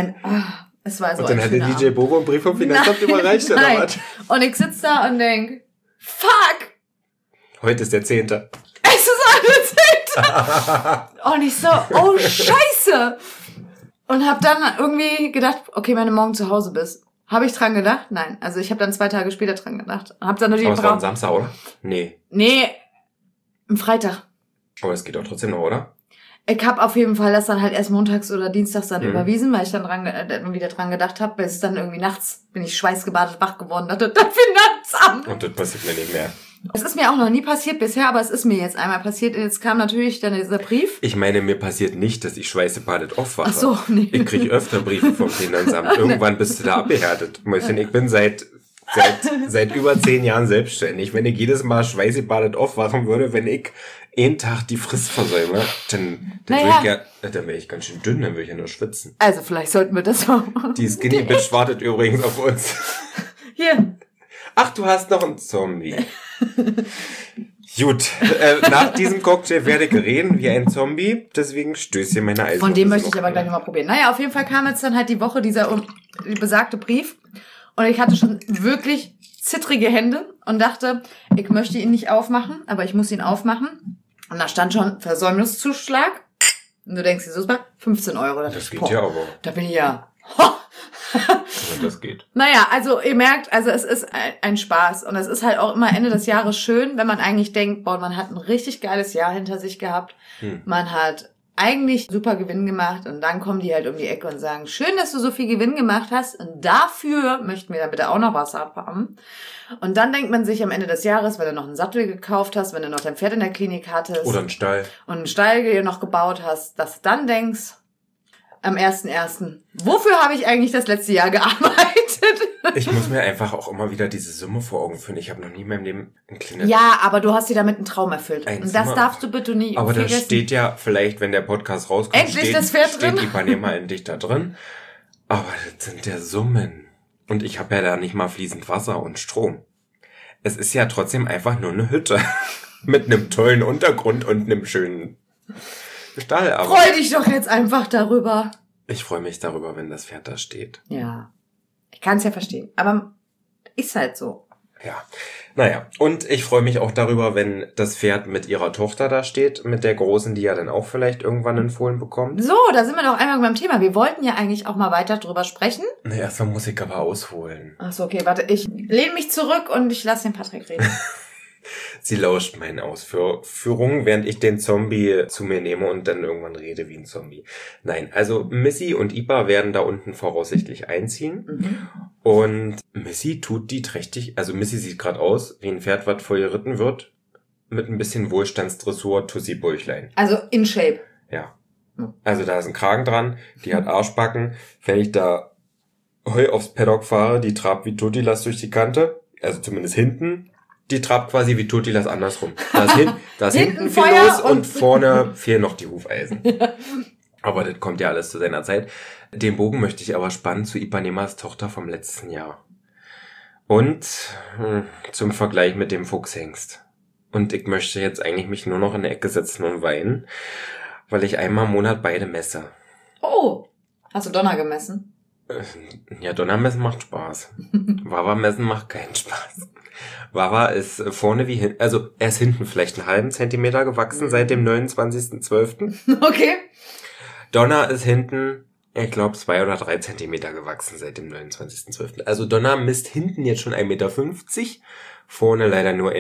Es war so. Und dann hat der DJ Bobo einen Brief vom Finanzamt überreicht, oder was? Und ich sitze da und denk, fuck! Heute ist der 10. Es ist der 10. Und ich so, oh Scheiße! Und hab dann irgendwie gedacht, okay, wenn du morgen zu Hause bist. Habe ich dran gedacht? Nein. Also ich habe dann 2 Tage später dran gedacht. Hab dann natürlich. Aber es war am Samstag, oder? Nee, am Freitag. Aber es geht doch trotzdem noch, oder? Ich habe auf jeden Fall das dann halt erst montags oder dienstags dann überwiesen, weil ich dann wieder dran gedacht habe. Bis dann irgendwie nachts bin ich schweißgebadet wach geworden. Das Finanzamt. Und das passiert mir nicht mehr. Es ist mir auch noch nie passiert bisher, aber es ist mir jetzt einmal passiert. Jetzt kam natürlich dann dieser Brief. Ich meine, mir passiert nicht, dass ich schweißgebadet aufwache. Ach so, nee. Ich kriege öfter Briefe vom Finanzamt. Irgendwann bist du da abgehärtet. Mäuschen, ich bin seit seit über 10 Jahren selbstständig. Wenn ich jedes Mal schweißgebadet aufwachen würde, wenn ich einen Tag die Frist versäume, dann wäre ich ganz schön dünn, dann würde ich ja nur schwitzen. Also vielleicht sollten wir das mal machen. Die Skinny Bitch wartet übrigens auf uns. Hier. Ach, du hast noch einen Zombie. Gut, nach diesem Cocktail werde ich reden wie ein Zombie, deswegen stößt hier meine Eiswürfel. Von dem möchte ich aber gleich nochmal probieren. Naja, auf jeden Fall kam jetzt dann halt die Woche dieser besagte Brief und ich hatte schon wirklich zittrige Hände und dachte, ich möchte ihn nicht aufmachen, aber ich muss ihn aufmachen. Und da stand schon Versäumniszuschlag. Und du denkst dir, super, 15 €. Das geht ja aber. Da bin ich ja... Und das geht. Naja, also ihr merkt, also es ist ein Spaß und es ist halt auch immer Ende des Jahres schön, wenn man eigentlich denkt, boah, man hat ein richtig geiles Jahr hinter sich gehabt. Man hat eigentlich super Gewinn gemacht und dann kommen die halt um die Ecke und sagen, schön, dass du so viel Gewinn gemacht hast und dafür möchten wir dann bitte auch noch was abhaben. Und dann denkt man sich am Ende des Jahres, wenn du noch einen Sattel gekauft hast, wenn du noch dein Pferd in der Klinik hattest. Oder einen Stall. Und einen Stall noch gebaut hast, dass du dann denkst, am 1.1. Wofür habe ich eigentlich das letzte Jahr gearbeitet? Ich muss mir einfach auch immer wieder diese Summe vor Augen führen. Ich habe noch nie in meinem Leben ein kleines... Ja, aber du hast dir damit einen Traum erfüllt. Und das darfst du bitte nie aber vergessen. Da steht ja vielleicht, wenn der Podcast rauskommt, endlich das Pferd drin. Steht Ipanema endlich da drin. Aber das sind ja Summen. Und ich habe ja da nicht mal fließend Wasser und Strom. Es ist ja trotzdem einfach nur eine Hütte. Mit einem tollen Untergrund und einem schönen... Stall, aber freu dich doch jetzt einfach darüber. Ich freue mich darüber, wenn das Pferd da steht. Ja, ich kann es ja verstehen, aber ist halt so. Ja, naja, und ich freue mich auch darüber, wenn das Pferd mit ihrer Tochter da steht, mit der Großen, die ja dann auch vielleicht irgendwann einen Fohlen bekommt. So, da sind wir doch einmal beim Thema. Wir wollten ja eigentlich auch mal weiter drüber sprechen. Na, erstmal muss ich aber ausholen. Ach so, okay, warte, ich lehne mich zurück und ich lasse den Patrick reden. Sie lauscht meinen Ausführungen, während ich den Zombie zu mir nehme und dann irgendwann rede wie ein Zombie. Nein, also Missy und Ipa werden da unten voraussichtlich einziehen. Und Missy tut die trächtig, also Missy sieht gerade aus wie ein Pferd, was voll geritten wird, mit ein bisschen Wohlstandsdressur, Tussi-Bäuchlein. Also in Shape. Ja. Also da ist ein Kragen dran, die hat Arschbacken. Wenn ich da Heu aufs Paddock fahre, die trabt wie Totilas durch die Kante, also zumindest hinten. Die trabt quasi wie Totilas andersrum. Da ist hinten viel los und vorne fehlen noch die Hufeisen. Aber das kommt ja alles zu seiner Zeit. Den Bogen möchte ich aber spannen zu Ipanemas Tochter vom letzten Jahr. Und zum Vergleich mit dem Fuchshengst. Und ich möchte jetzt eigentlich mich nur noch in der Ecke setzen und weinen, weil ich einmal im Monat beide messe. Oh, hast du Donner gemessen? Ja, Donnermessen macht Spaß. Wawa-Messen macht keinen Spaß. Wawa ist vorne wie hinten, also er ist hinten vielleicht einen halben Zentimeter gewachsen seit dem 29.12. Okay. Donner ist hinten, ich glaube, 2 oder 3 Zentimeter gewachsen seit dem 29.12. Also Donner misst hinten jetzt schon 1,50 Meter, vorne leider nur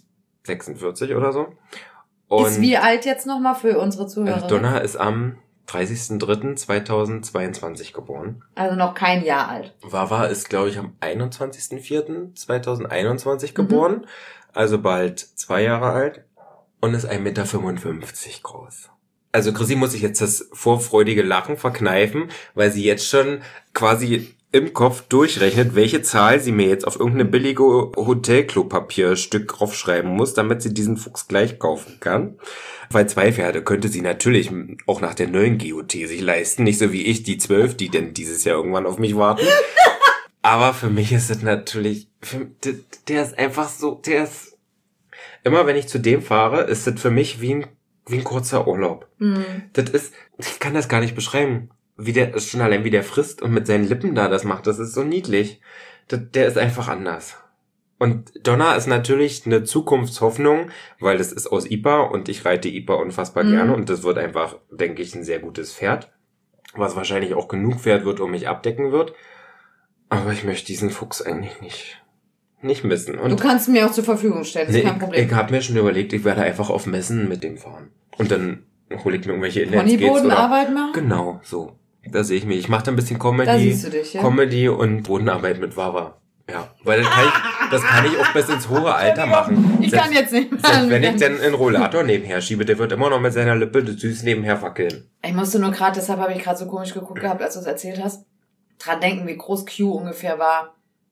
1,46 oder so. Und ist wie alt jetzt nochmal für unsere Zuhörer? Donner ist am 30.03.2022 geboren. Also noch kein Jahr alt. Wawa ist, glaube ich, am 21.04.2021 geboren. Also bald 2 Jahre alt. Und ist 1,55 Meter groß. Also Chrissy muss sich jetzt das vorfreudige Lachen verkneifen, weil sie jetzt schon quasi im Kopf durchrechnet, welche Zahl sie mir jetzt auf irgendeine billige Hotelklopapierstück draufschreiben muss, damit sie diesen Fuchs gleich kaufen kann. Weil 2 Pferde könnte sie natürlich auch nach der neuen GOT sich leisten, nicht so wie ich die 12, die denn dieses Jahr irgendwann auf mich warten. Aber für mich ist es natürlich, der ist einfach so, immer wenn ich zu dem fahre, ist das für mich wie ein kurzer Urlaub. Das ist, ich kann das gar nicht beschreiben. Schon allein wie der frisst und mit seinen Lippen da das macht, das ist so niedlich. Der ist einfach anders. Und Donner ist natürlich eine Zukunftshoffnung, weil das ist aus Ipa und ich reite Ipa unfassbar gerne und das wird einfach, denke ich, ein sehr gutes Pferd, was wahrscheinlich auch genug Pferd wird, um mich abdecken wird. Aber ich möchte diesen Fuchs eigentlich nicht missen. Und du kannst mir auch zur Verfügung stellen, das ist kein Problem. Ich habe mir schon überlegt, ich werde einfach auf Messen mit dem fahren. Und dann hole ich mir irgendwelche Inlineskates. Ponybodenarbeit machen? Genau, so. Da sehe ich mich. Ich mache da ein bisschen Comedy. Da siehst du dich, ja? Comedy und Bodenarbeit mit Wawa. Ja, weil das kann ich auch bis ins hohe Alter machen. Ich kann jetzt nicht mehr. Selbst wenn ich dann einen Rollator nebenher schiebe, der wird immer noch mit seiner Lippe süß nebenher wackeln. Ich musste nur gerade, deshalb habe ich gerade so komisch geguckt gehabt, als du es erzählt hast, dran denken, wie groß Q ungefähr war.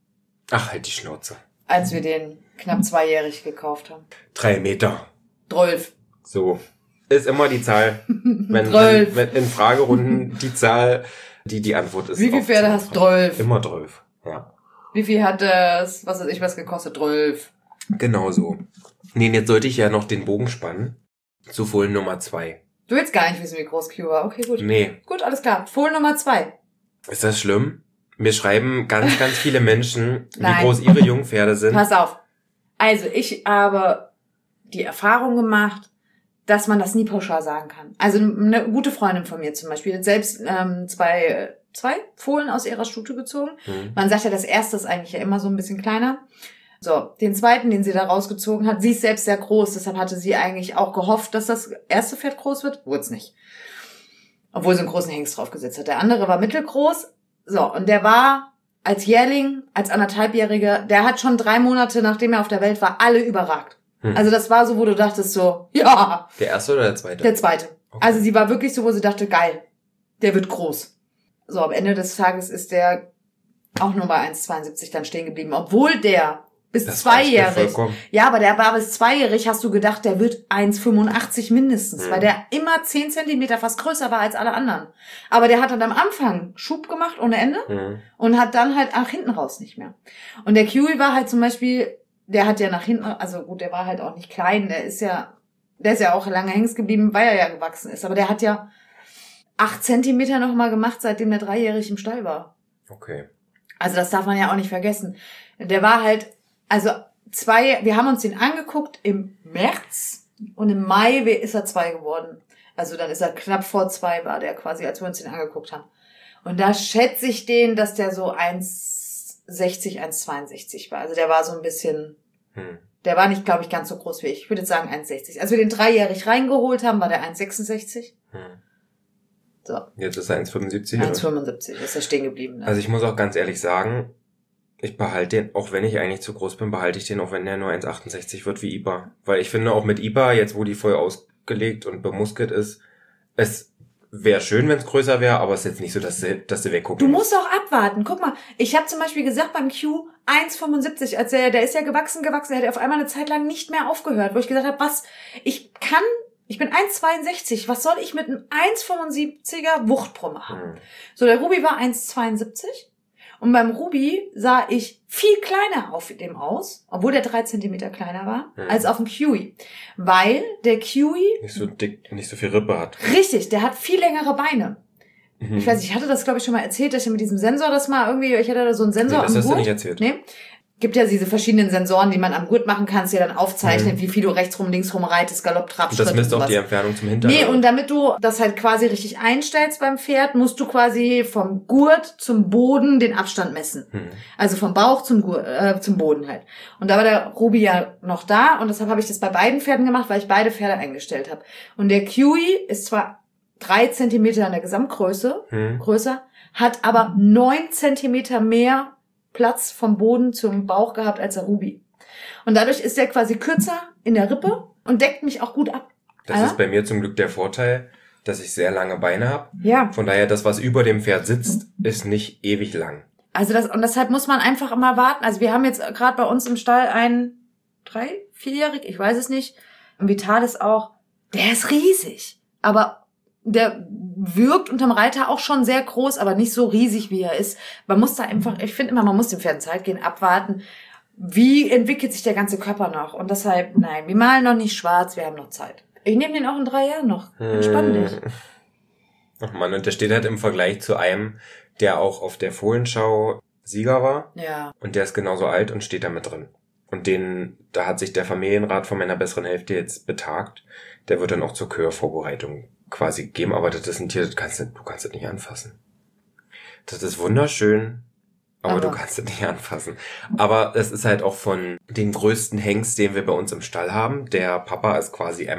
Ach, halt die Schnauze. als wir den knapp 2-jährig gekauft haben. 3 Meter. 12. So. Ist immer die Zahl. Wenn in Fragerunden die Zahl, die Antwort ist. Wie viele Pferde hast du? 12. Immer 12, ja. Wie viel hat das, was weiß ich, was gekostet? 12. Genau so. Nee, jetzt sollte ich ja noch den Bogen spannen. Zu Fohlen Nummer 2. Du willst gar nicht wissen, wie groß Q war. Okay, gut. Nee. Gut, alles klar. Fohlen Nummer 2. Ist das schlimm? Mir schreiben ganz viele Menschen, wie Nein. groß ihre Jungpferde sind. Pass auf. Also, ich habe die Erfahrung gemacht, dass man das nie pauschal sagen kann. Also, eine gute Freundin von mir zum Beispiel hat selbst zwei Fohlen aus ihrer Stute gezogen. Man sagt ja, das erste ist eigentlich ja immer so ein bisschen kleiner. So, den zweiten, den sie da rausgezogen hat, sie ist selbst sehr groß, deshalb hatte sie eigentlich auch gehofft, dass das erste Pferd groß wird. Wurde es nicht. Obwohl sie einen großen Hengst draufgesetzt hat. Der andere war mittelgroß. So, und der war als Jährling, als 1,5-Jähriger, der hat schon 3 Monate, nachdem er auf der Welt war, alle überragt. Also das war so, wo du dachtest so, ja. Der erste oder der zweite? Der zweite. Okay. Also sie war wirklich so, wo sie dachte, geil, der wird groß. So, am Ende des Tages ist der auch nur bei 1,72 dann stehen geblieben. Obwohl der bis Das reicht mir 2-jährig. vollkommen. Ja, aber der war bis 2-jährig, hast du gedacht, der wird 1,85 mindestens, weil der immer 10 Zentimeter fast größer war als alle anderen. Aber der hat dann am Anfang Schub gemacht ohne Ende und hat dann halt nach hinten raus nicht mehr. Und der Kiwi war halt zum Beispiel, der hat ja nach hinten, also gut, der war halt auch nicht klein, der ist ja auch lange hängen geblieben, weil er ja gewachsen ist. Aber der hat ja 8 Zentimeter nochmal gemacht, seitdem der 3-jährig im Stall war. Okay. Also das darf man ja auch nicht vergessen. Der war halt, also wir haben uns den angeguckt im März und im Mai ist er 2 geworden. Also dann ist er knapp vor 2 war der quasi, als wir uns den angeguckt haben. Und da schätze ich den, dass der so 1,60, 1,62 war. Also der war so ein bisschen, der war nicht, glaube ich, ganz so groß wie ich. Ich würde jetzt sagen 1,60. Als wir den 3-jährig reingeholt haben, war der 1,66. So. Jetzt ist er 1,75. 1,75 ist er stehen geblieben. Ne? Also ich muss auch ganz ehrlich sagen, ich behalte den, auch wenn ich eigentlich zu groß bin, behalte ich den, auch wenn der nur 1,68 wird wie Iba. Weil ich finde auch mit Iba, jetzt wo die voll ausgelegt und bemuskelt ist, es wäre schön, wenn es größer wäre, aber es ist jetzt nicht so, dass sie weggucken. Du musst auch abwarten. Guck mal, ich habe zum Beispiel gesagt beim Q 1,75, als der ist ja gewachsen, der hat auf einmal eine Zeit lang nicht mehr aufgehört, wo ich gesagt habe, ich bin 1,62, was soll ich mit einem 1,75er Wuchtbrumme haben? So, der Ruby war 1,72 und beim Ruby sah ich viel kleiner auf dem aus, obwohl der 3 Zentimeter kleiner war, als auf dem Kiwi. Weil der Kiwi nicht so dick, nicht so viel Rippe hat. Richtig, der hat viel längere Beine. Ich weiß nicht, ich hatte das, glaube ich, schon mal erzählt, dass ich mit diesem Sensor ich hatte da so einen Sensor am Gurt. Das hast du nicht erzählt. Nee. Gibt ja diese verschiedenen Sensoren, die man am Gurt machen kann, die dann aufzeichnet, wie viel du rechts rum, links rum reitest, Galopp, Trab, Schritt. Das misst auch die Entfernung zum Hintern. Nee, und damit du das halt quasi richtig einstellst beim Pferd, musst du quasi vom Gurt zum Boden den Abstand messen. Also vom Bauch zum Boden halt. Und da war der Ruby ja noch da und deshalb habe ich das bei beiden Pferden gemacht, weil ich beide Pferde eingestellt habe. Und der Kiwi ist zwar 3 Zentimeter in der Gesamtgröße größer, hat aber 9 Zentimeter mehr Platz vom Boden zum Bauch gehabt als der Ruby. Und dadurch ist er quasi kürzer in der Rippe und deckt mich auch gut ab. Das ist bei mir zum Glück der Vorteil, dass ich sehr lange Beine habe. Ja. Von daher, das, was über dem Pferd sitzt, ist nicht ewig lang. Also und deshalb muss man einfach immer warten. Also wir haben jetzt gerade bei uns im Stall einen 3-4-jährig, ich weiß es nicht. Und Vitalis auch. Der ist riesig. Aber der wirkt unterm Reiter auch schon sehr groß, aber nicht so riesig, wie er ist. Man muss da einfach, ich finde immer, man muss dem Pferd Zeit geben, abwarten. Wie entwickelt sich der ganze Körper noch? Und deshalb, nein, wir malen noch nicht schwarz, wir haben noch Zeit. Ich nehme den auch in 3 Jahren noch. Entspann dich. Ach man, und der steht halt im Vergleich zu einem, der auch auf der Fohlenschau Sieger war. Ja. Und der ist genauso alt und steht da mit drin. Und da hat sich der Familienrat von meiner besseren Hälfte jetzt betagt. Der wird dann auch zur Kürvorbereitung quasi gegeben, aber das ist ein Tier, du kannst es nicht anfassen. Das ist wunderschön, aber du kannst es nicht anfassen. Aber es ist halt auch von den größten Hengst, den wir bei uns im Stall haben. Der Papa ist quasi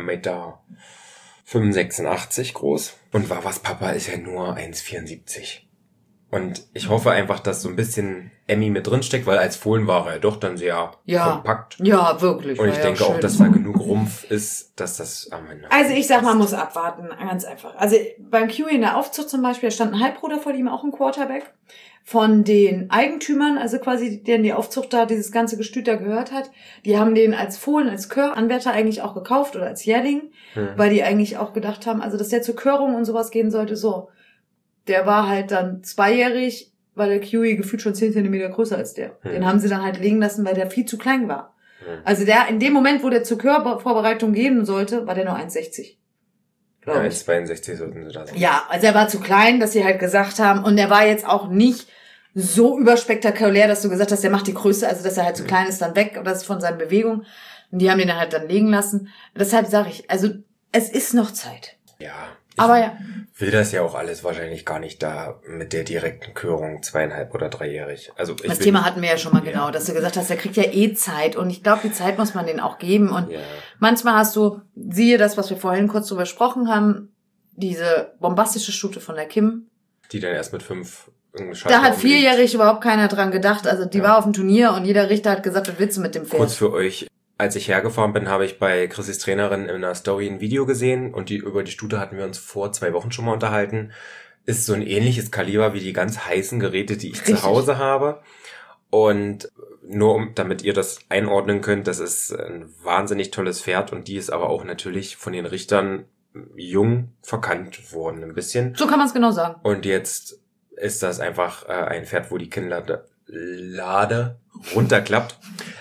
1,85 Meter groß. Und Wawas Papa ist ja nur 1,74. Und ich hoffe einfach, dass so ein bisschen Emmy mit drin steckt, weil als Fohlen war er doch dann sehr kompakt. Ja, wirklich. Und ich denke auch, dass da genug Rumpf ist, dass das am Ende... Also ich sag, man muss abwarten, ganz einfach. Also beim QE in der Aufzucht zum Beispiel, da stand ein Halbbruder vor ihm, auch ein Quarterback. Von den Eigentümern, also quasi denen die Aufzucht da dieses ganze Gestüt da gehört hat, die haben den als Fohlen, als Köranwärter eigentlich auch gekauft oder als Jährling, weil die eigentlich auch gedacht haben, also dass der zur Körung und sowas gehen sollte, so. Der war halt dann 2-jährig, weil der QE gefühlt schon 10 Zentimeter größer als der. Den haben sie dann halt legen lassen, weil der viel zu klein war. Also der, in dem Moment, wo der zur Körvorbereitung gehen sollte, war der nur 1,60. Ja, 1,62 sollten sie da sein. Ja, also er war zu klein, dass sie halt gesagt haben, und er war jetzt auch nicht so überspektakulär, dass du gesagt hast, der macht die Größe, also dass er halt zu klein ist, dann weg, oder das ist von seinen Bewegungen. Und die haben den dann halt dann legen lassen. Deshalb sage ich, also es ist noch Zeit. Ja. Aber ja. Will das ja auch alles wahrscheinlich gar nicht da mit der direkten Körung 2,5- oder 3-jährig. Also das Thema hatten wir ja schon mal genau, dass du gesagt hast, der kriegt ja eh Zeit, und ich glaube, die Zeit muss man denen auch geben, und manchmal hast du, siehe das, was wir vorhin kurz drüber gesprochen haben, diese bombastische Stute von der Kim. Die dann erst mit 5 da hat 4-jährig überhaupt keiner dran gedacht, also die war auf dem Turnier und jeder Richter hat gesagt, was willst du mit dem Pferd? Kurz für euch. Als ich hergefahren bin, habe ich bei Chrissys Trainerin in einer Story ein Video gesehen, und über die Stute hatten wir uns vor 2 Wochen schon mal unterhalten. Ist so ein ähnliches Kaliber wie die ganz heißen Geräte, die ich zu Hause habe. Und nur damit ihr das einordnen könnt, das ist ein wahnsinnig tolles Pferd, und die ist aber auch natürlich von den Richtern jung verkannt worden, ein bisschen. So kann man es genau sagen. Und jetzt ist das einfach ein Pferd, wo die Kinnlade runterklappt.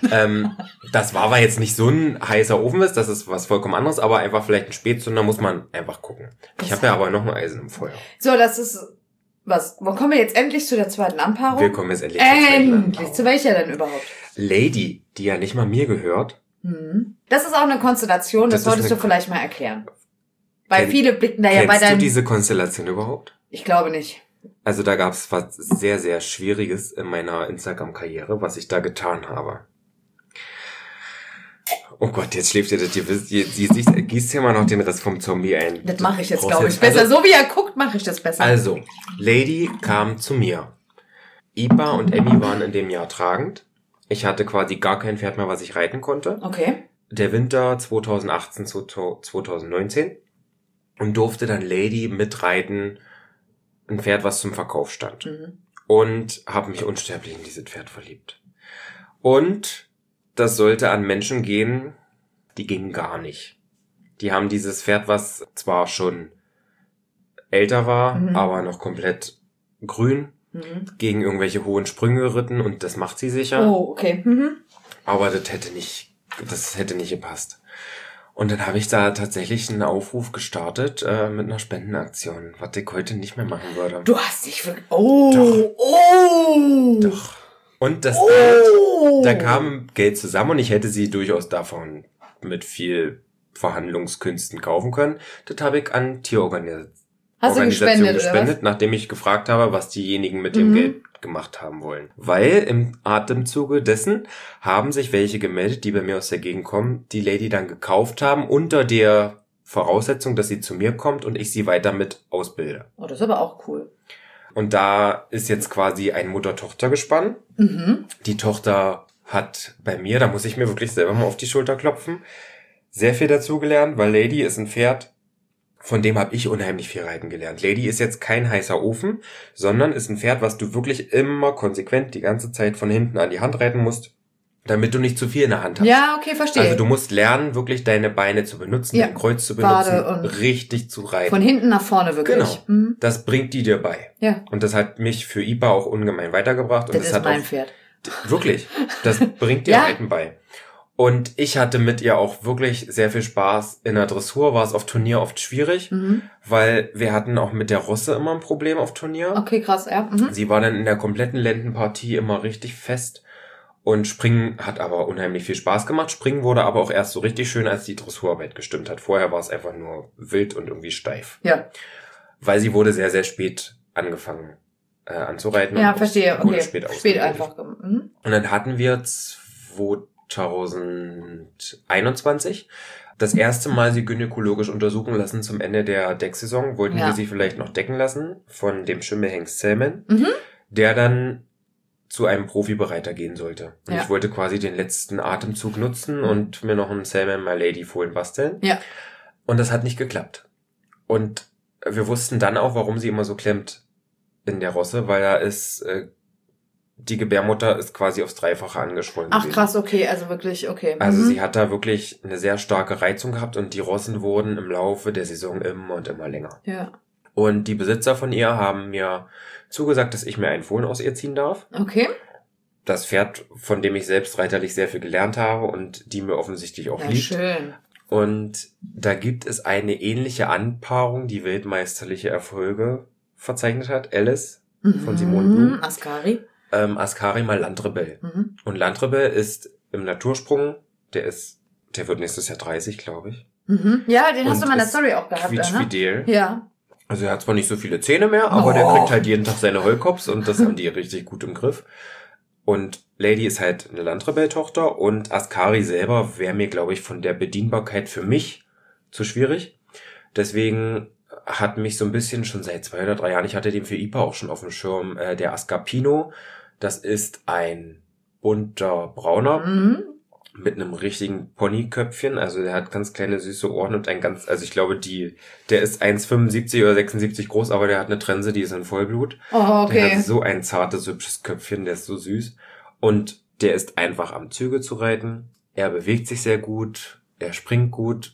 Das war aber jetzt nicht so ein heißer Ofen ist, das ist was vollkommen anderes, aber einfach vielleicht ein Spätzünder, muss man einfach gucken. Ich habe ja aber noch ein Eisen im Feuer. So, das ist was. Wo kommen wir jetzt endlich zu der zweiten Anpaarung? Wir kommen jetzt endlich zur zweiten Anpaarung. Zu welcher denn überhaupt? Lady, die ja nicht mal mir gehört. Das ist auch eine Konstellation, das solltest du vielleicht mal erklären. Weil viele blicken da ja bei deinem... Kennst du diese Konstellation überhaupt? Ich glaube nicht. Also da gab es was sehr, sehr Schwieriges in meiner Instagram-Karriere, was ich da getan habe. Oh Gott, jetzt schläft ihr das. Gießt hier mal noch den Rest vom Zombie ein. Das mache ich jetzt, glaube ich, besser. Also, so wie er guckt, mache ich das besser. Also, Lady kam zu mir. Ipa und Emmy waren in dem Jahr tragend. Ich hatte quasi gar kein Pferd mehr, was ich reiten konnte. Okay. Der Winter 2018 zu 2019. Und durfte dann Lady mitreiten, ein Pferd, was zum Verkauf stand. Und habe mich unsterblich in dieses Pferd verliebt. Und das sollte an Menschen gehen, die gingen gar nicht. Die haben dieses Pferd, was zwar schon älter war, aber noch komplett grün, gegen irgendwelche hohen Sprünge geritten, und das macht sie sicher. Oh, okay. Aber das hätte nicht gepasst. Und dann habe ich da tatsächlich einen Aufruf gestartet mit einer Spendenaktion, was ich heute nicht mehr machen würde. Du hast dich wirklich... Doch. Und da kam Geld zusammen, und ich hätte sie durchaus davon mit viel Verhandlungskünsten kaufen können. Das habe ich an Tierorganisationen gespendet, nachdem ich gefragt habe, was diejenigen mit dem Geld gemacht haben wollen. Weil im Atemzuge dessen haben sich welche gemeldet, die bei mir aus der Gegend kommen, die Lady dann gekauft haben, unter der Voraussetzung, dass sie zu mir kommt und ich sie weiter mit ausbilde. Oh, das ist aber auch cool. Und da ist jetzt quasi ein Mutter-Tochter-Gespann. Die Tochter hat bei mir, da muss ich mir wirklich selber mal auf die Schulter klopfen, sehr viel dazugelernt, weil Lady ist ein Pferd, von dem habe ich unheimlich viel reiten gelernt. Lady ist jetzt kein heißer Ofen, sondern ist ein Pferd, was du wirklich immer konsequent die ganze Zeit von hinten an die Hand reiten musst, damit du nicht zu viel in der Hand hast. Ja, okay, verstehe. Also du musst lernen, wirklich deine Beine zu benutzen, dein Kreuz zu benutzen, richtig zu reiten. Von hinten nach vorne wirklich. Genau. Das bringt die dir bei. Ja. Und das hat mich für Ipa auch ungemein weitergebracht. Und das ist mein Pferd. Wirklich. Das bringt dir Reiten bei. Und ich hatte mit ihr auch wirklich sehr viel Spaß. In der Dressur war es auf Turnier oft schwierig, weil wir hatten auch mit der Rosse immer ein Problem auf Turnier. Okay, krass, ja. Sie war dann in der kompletten Lendenpartie immer richtig fest. Und Springen hat aber unheimlich viel Spaß gemacht. Springen wurde aber auch erst so richtig schön, als die Dressurarbeit gestimmt hat. Vorher war es einfach nur wild und irgendwie steif. Ja. Weil sie wurde sehr, sehr spät angefangen anzureiten. Ja, verstehe. Okay. Spät einfach. Und dann hatten wir 2021 das erste Mal sie gynäkologisch untersuchen lassen zum Ende der Decksaison. Wollten wir sie vielleicht noch decken lassen von dem Schimmelhengst Selman, der dann zu einem Profibereiter gehen sollte. Und ich wollte quasi den letzten Atemzug nutzen und mir noch einen Selman My Lady Fohlen basteln. Ja. Und das hat nicht geklappt. Und wir wussten dann auch, warum sie immer so klemmt in der Rosse, weil da ist, die Gebärmutter ist quasi aufs Dreifache angeschwollen. Ach krass, okay, also wirklich, okay. Also sie hat da wirklich eine sehr starke Reizung gehabt und die Rossen wurden im Laufe der Saison immer und immer länger. Ja. Und die Besitzer von ihr haben mir zugesagt, dass ich mir einen Fohlen aus ihr ziehen darf. Okay. Das Pferd, von dem ich selbst reiterlich sehr viel gelernt habe und die mir offensichtlich auch liegt. Schön. Und da gibt es eine ähnliche Anpaarung, die weltmeisterliche Erfolge verzeichnet hat. Alice von Simone Blum. Ascari. Ascari mal Landrebell. Und Landrebell ist im Natursprung, der wird nächstes Jahr 30, glaube ich. Ja, den hast du mal in der Story auch gehabt, quietschfidel. Ja. Also er hat zwar nicht so viele Zähne mehr, aber der kriegt halt jeden Tag seine Heulkops und das haben die richtig gut im Griff. Und Lady ist halt eine Landrebell-Tochter und Ascari selber wäre mir, glaube ich, von der Bedienbarkeit für mich zu schwierig. Deswegen hat mich so ein bisschen schon seit 2 oder 3 Jahren, ich hatte den für IPA auch schon auf dem Schirm, der Ascarpino. Das ist ein bunter Brauner mit einem richtigen Ponyköpfchen. Also der hat ganz kleine süße Ohren und also ich glaube, der ist 1,75 oder 76 groß, aber der hat eine Trense, die ist in Vollblut. Oh, okay. Der hat so ein zartes, hübsches Köpfchen, der ist so süß. Und der ist einfach am Zügel zu reiten. Er bewegt sich sehr gut, er springt gut.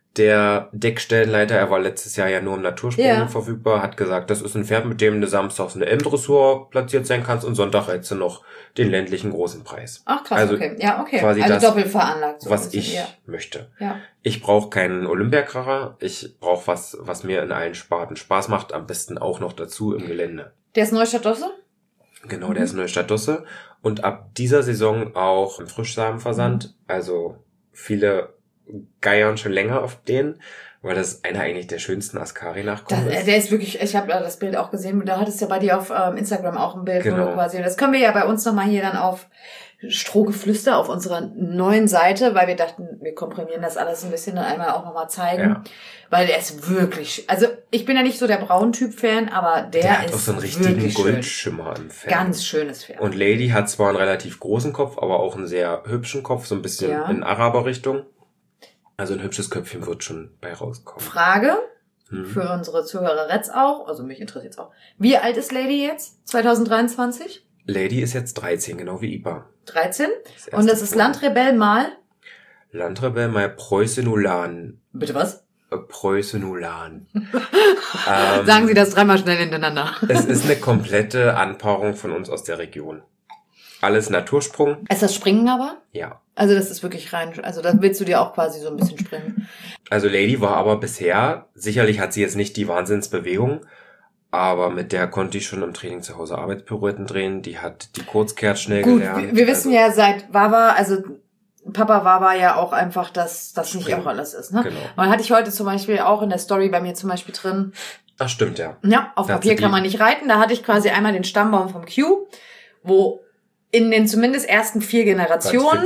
Der Deckstellenleiter, er war letztes Jahr ja nur im Natursprung verfügbar, hat gesagt, das ist ein Pferd, mit dem du samstags eine M-Dressur platziert sein kannst und Sonntag reizt du noch den ländlichen großen Preis. Ach krass, also okay. Ja, okay. Quasi also das, doppelt veranlagt. So was ich möchte. Ja. Ich brauche keinen Olympiakracher, ich brauche was mir in allen Sparten Spaß macht, am besten auch noch dazu im Gelände. Der ist Neustadt-Dosse? Genau, der ist Neustadt-Dosse und ab dieser Saison auch im Frischsamenversand, also viele geiern schon länger auf den, weil das einer eigentlich der schönsten Ascari-Nachkommen ist. Der ist wirklich, ich habe das Bild auch gesehen, da hattest du ja bei dir auf Instagram auch ein Bild, genau. Wo du quasi, das können wir ja bei uns nochmal hier dann auf Strohgeflüster auf unserer neuen Seite, weil wir dachten, wir komprimieren das alles ein bisschen und einmal auch nochmal zeigen, weil der ist wirklich, also ich bin ja nicht so der Brauntyp-Fan, aber der ist hat auch so einen richtigen Goldschimmer im Fell. Ganz schönes Pferd. Und Lady hat zwar einen relativ großen Kopf, aber auch einen sehr hübschen Kopf, so ein bisschen in Araber-Richtung. Also ein hübsches Köpfchen wird schon bei rauskommen. Frage für unsere Zuhörer Reds auch, also mich interessiert es auch. Wie alt ist Lady jetzt? 2023? Lady ist jetzt 13, genau wie Ipa. 13? Und das ist Landrebell mal? Landrebell mal Preußenulan. Bitte was? Preußenulan. Sagen Sie das 3-mal schnell hintereinander. Es ist eine komplette Anpaarung von uns aus der Region. Alles Natursprung. Ist das Springen aber? Ja. Also das ist wirklich rein, also da willst du dir auch quasi so ein bisschen springen. Also Lady war aber bisher, sicherlich hat sie jetzt nicht die Wahnsinnsbewegung, aber mit der konnte ich schon im Training zu Hause Arbeitspirouetten drehen, die hat die Kurzkehrt schnell gelernt. Gut, wir wissen ja seit Wawa, also Papa Wawa ja auch einfach, dass das nicht auch alles ist, ne? Genau. Und hatte ich heute zum Beispiel auch in der Story bei mir zum Beispiel drin. Ach stimmt, ja. Ja, auf Papier kann man nicht reiten, da hatte ich quasi einmal den Stammbaum vom Q, wo in den zumindest ersten 4 Generationen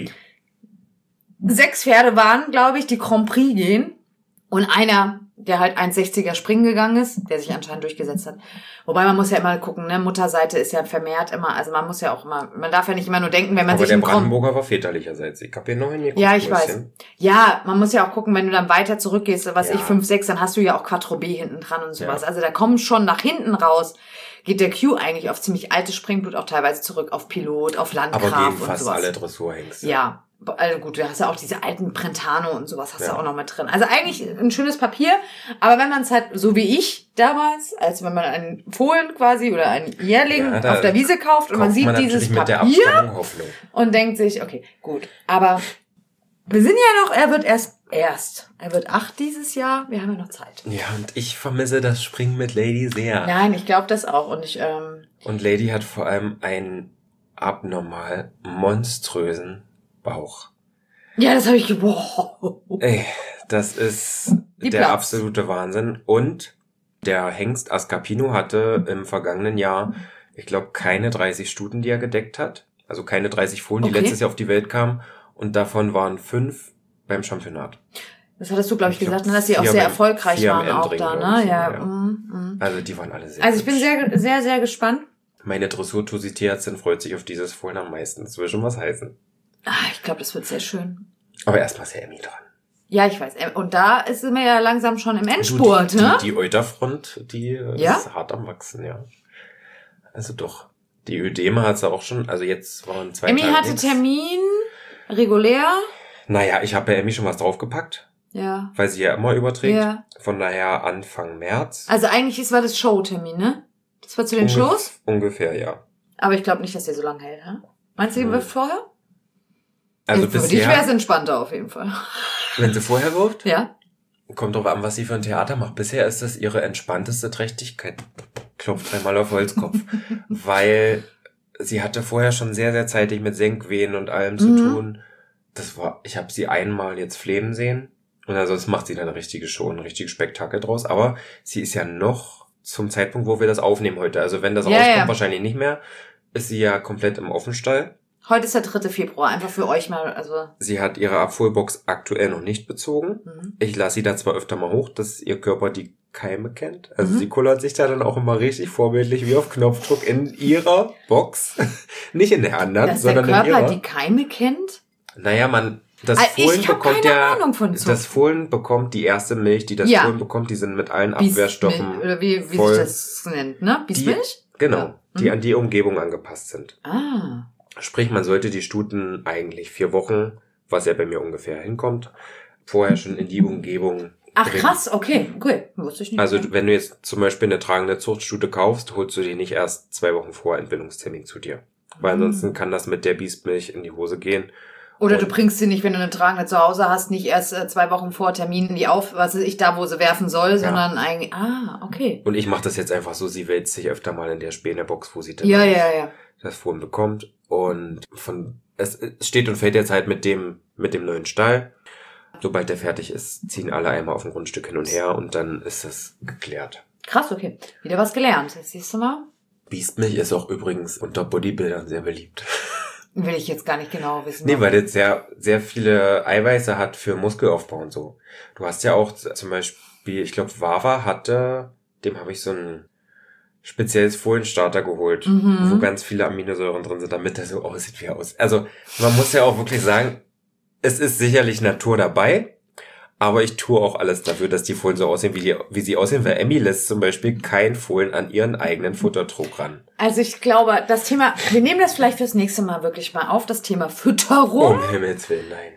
6 Pferde waren, glaube ich, die Grand Prix gehen. Und einer, der halt 1,60er springen gegangen ist, der sich anscheinend durchgesetzt hat. Wobei man muss ja immer gucken, ne, Mutterseite ist ja vermehrt immer, also man muss ja auch immer, man darf ja nicht immer nur denken, wenn man aber sich... Aber der Brandenburger war väterlicherseits. Ich hab hier noch hingeguckt. Ja, ich weiß. Ja, man muss ja auch gucken, wenn du dann weiter zurückgehst, was ich 5, 6, dann hast du ja auch Quattro B hinten dran und sowas. Ja. Also da kommen schon nach hinten raus, geht der Q eigentlich auf ziemlich altes Springblut auch teilweise zurück, auf Pilot, auf Landgraf und sowas. Aber gehen fast alle Dressurhengste. Ja. Also gut, du hast ja auch diese alten Brentano und sowas hast du auch noch mit drin. Also eigentlich ein schönes Papier, aber wenn man es halt, so wie ich damals, als wenn man einen Fohlen quasi oder einen Jährling auf der Wiese kauft und man sieht dieses Papier und denkt sich, okay, gut, aber wir sind ja noch, er wird 8 dieses Jahr, wir haben ja noch Zeit. Ja, und ich vermisse das Springen mit Lady sehr. Nein, ich glaube das auch und und Lady hat vor allem einen abnormal monströsen Bauch. Ja, das habe ich wow. Ey, das ist der absolute Wahnsinn. Und der Hengst Ascarpino hatte im vergangenen Jahr, ich glaube, keine 30 Stuten, die er gedeckt hat. Also keine 30 Fohlen, die letztes Jahr auf die Welt kamen. Und davon waren 5 beim Championat. Das hattest du, glaube ich, gesagt, dass sie auch sehr erfolgreich waren auch da, ne? Ja. Also die waren alle sehr Also ich bin sehr, sehr, sehr gespannt. Meine Dressur-Tussi-Tierärztin freut sich auf dieses Fohlen am meisten. Das will schon was heißen. Ich glaube, das wird sehr schön. Aber erstmal ist ja Emmy dran. Ja, ich weiß. Und da ist mir ja langsam schon im Endspurt, ne? Die Euterfront, die ist hart am Wachsen, ja. Also doch. Die Ödeme hat sie auch schon, also jetzt waren 2 Emmy Tage hatte nix. Termin, regulär. Naja, ich habe bei Emmy schon was draufgepackt. Ja. Weil sie ja immer überträgt. Ja. Von daher Anfang März. Also eigentlich war das Showtermin, ne? Das war zu den Shows? Ungefähr, ja. Aber ich glaube nicht, dass der so lange hält, hä? Meinst du, die wirft vorher? Also für dich wäre es entspannter auf jeden Fall. Wenn sie vorher wirft? Ja. Kommt drauf an, was sie für ein Theater macht. Bisher ist das ihre entspannteste Trächtigkeit. Klopft 3-mal auf Holzkopf. Weil sie hatte vorher schon sehr, sehr zeitig mit Senkwehen und allem zu tun. Ich habe sie einmal jetzt flehen sehen. Und ansonsten macht sie dann eine richtige Show, ein richtiges Spektakel draus. Aber sie ist ja noch zum Zeitpunkt, wo wir das aufnehmen heute. Also wenn das rauskommt, wahrscheinlich nicht mehr, ist sie ja komplett im Offenstall. Heute ist der 3. Februar, einfach für euch mal, also. Sie hat ihre Abholbox aktuell noch nicht bezogen. Ich lasse sie da zwar öfter mal hoch, dass ihr Körper die Keime kennt. Also sie kullert sich da dann auch immer richtig vorbildlich wie auf Knopfdruck in ihrer Box. Nicht in der anderen, sondern in ihrer. Dass der Körper die Keime kennt? Naja, das Fohlen bekommt das Fohlen bekommt die erste Milch, die das Fohlen bekommt, die sind mit allen Abwehrstoffen oder wie voll, sich das nennt, ne? Biesmilch? Genau, die an die Umgebung angepasst sind. Ah. Sprich, man sollte die Stuten eigentlich 4 Wochen, was ja bei mir ungefähr hinkommt, vorher schon in die Umgebung Ach bringen. krass, okay, cool. Wusste ich nicht. Also wenn du jetzt zum Beispiel eine tragende Zuchtstute kaufst, holst du die nicht erst 2 Wochen vor Entbindungstermin zu dir. Weil ansonsten kann das mit der Biestmilch in die Hose gehen. Oder du bringst sie nicht, wenn du eine tragende zu Hause hast, nicht erst 2 Wochen vor Termin in die was weiß ich, da wo sie werfen soll, sondern eigentlich, okay. Und ich mache das jetzt einfach so, sie wälzt sich öfter mal in der Späne-Box, wo sie dann das Fohlen bekommt. Und es steht und fällt jetzt halt mit dem neuen Stall. Sobald der fertig ist, ziehen alle einmal auf ein Grundstück hin und her und dann ist das geklärt. Krass, okay. Wieder was gelernt. Jetzt siehst du mal. Biestmilch ist auch übrigens unter Bodybuildern sehr beliebt. Will ich jetzt gar nicht genau wissen. Nee, weil das sehr, sehr viele Eiweiße hat für Muskelaufbau und so. Du hast ja auch zum Beispiel, ich glaube, Wawa dem habe ich so ein spezielles Fohlenstarter geholt, wo ganz viele Aminosäuren drin sind, damit der so aussieht, wie er aussieht. Also, man muss ja auch wirklich sagen, es ist sicherlich Natur dabei, aber ich tue auch alles dafür, dass die Fohlen so aussehen, wie sie aussehen, weil Emmy lässt zum Beispiel kein Fohlen an ihren eigenen Futtertrog ran. Also ich glaube, das Thema, wir nehmen das vielleicht fürs nächste Mal wirklich mal auf, das Thema Fütterung. Um Himmels Willen, nein.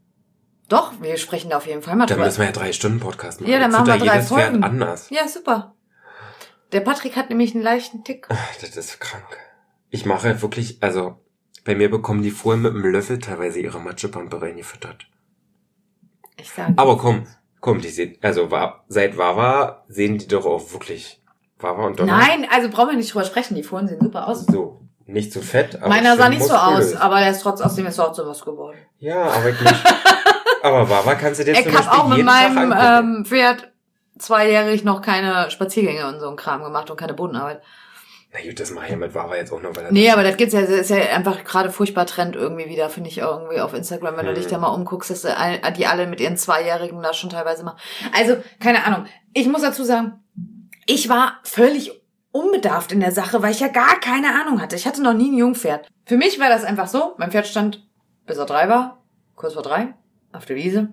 Doch, wir sprechen da auf jeden Fall mal drüber. Dann müssen wir ja 3 Stunden Podcast machen. Ja, dann machen wir 3 Folgen. Pferd anders. Ja, super. Der Patrick hat nämlich einen leichten Tick. Das ist krank. Ich mache wirklich, also bei mir bekommen die Fohlen mit einem Löffel teilweise ihre Matschepampe reingefüttert. Ich sage. Aber komm, die sehen, also seit Wawa sehen die doch auch wirklich Wawa und Donner. Nein, also brauchen wir nicht drüber sprechen, die Fohlen sehen super aus. So, nicht so fett, aber meiner sah nicht muskulös. so aus, aber er ist trotzdem trotzdem was geworden. Ja, aber nicht. Aber Wawa kannst du dir zum Ich habe Beispiel auch mit jeden Tag meinem angucken. Pferd 2-jährig noch keine Spaziergänge und so ein Kram gemacht und keine Bodenarbeit. Na gut, das mache ich ja mit Wawa jetzt auch noch, weil Nee, aber das gibt's ja, das ist ja einfach gerade furchtbar Trend irgendwie wieder, finde ich irgendwie auf Instagram, wenn du dich da mal umguckst, dass die alle mit ihren 2-Jährigen da schon teilweise machen. Also, keine Ahnung. Ich muss dazu sagen, ich war völlig unbedarft in der Sache, weil ich ja gar keine Ahnung hatte. Ich hatte noch nie ein Jungpferd. Für mich war das einfach so, mein Pferd stand, bis er 3 war, kurz vor 3, auf der Wiese.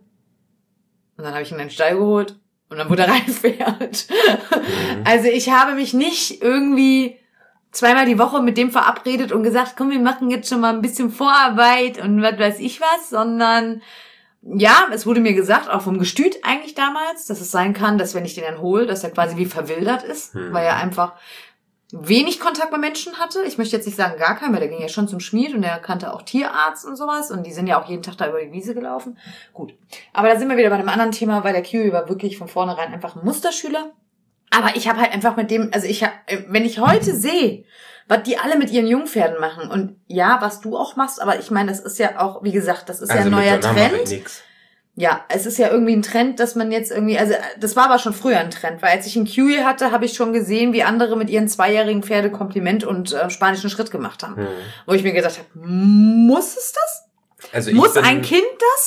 Und dann habe ich ihn in den Stall geholt und dann wurde er reingepferd. Also ich habe mich nicht irgendwie 2-mal die Woche mit dem verabredet und gesagt, komm, wir machen jetzt schon mal ein bisschen Vorarbeit und was weiß ich was, sondern ja, es wurde mir gesagt, auch vom Gestüt eigentlich damals, dass es sein kann, dass wenn ich den dann hole, dass er quasi wie verwildert ist, weil er einfach wenig Kontakt mit Menschen hatte. Ich möchte jetzt nicht sagen gar keinen, weil der ging ja schon zum Schmied und der kannte auch Tierarzt und sowas und die sind ja auch jeden Tag da über die Wiese gelaufen. Gut, aber da sind wir wieder bei einem anderen Thema, weil der Kiwi war wirklich von vornherein einfach ein Musterschüler. Aber ich habe halt einfach mit dem, also wenn ich heute sehe, was die alle mit ihren Jungpferden machen und ja, was du auch machst, aber ich meine, das ist ja auch, wie gesagt, das ist ja ein neuer Trend. Ja, es ist ja irgendwie ein Trend, dass man jetzt irgendwie, also das war aber schon früher ein Trend, weil als ich einen Kiwi hatte, habe ich schon gesehen, wie andere mit ihren 2-jährigen Pferde Kompliment und spanischen Schritt gemacht haben. Wo ich mir gedacht habe, muss es das? Also muss ein Kind das?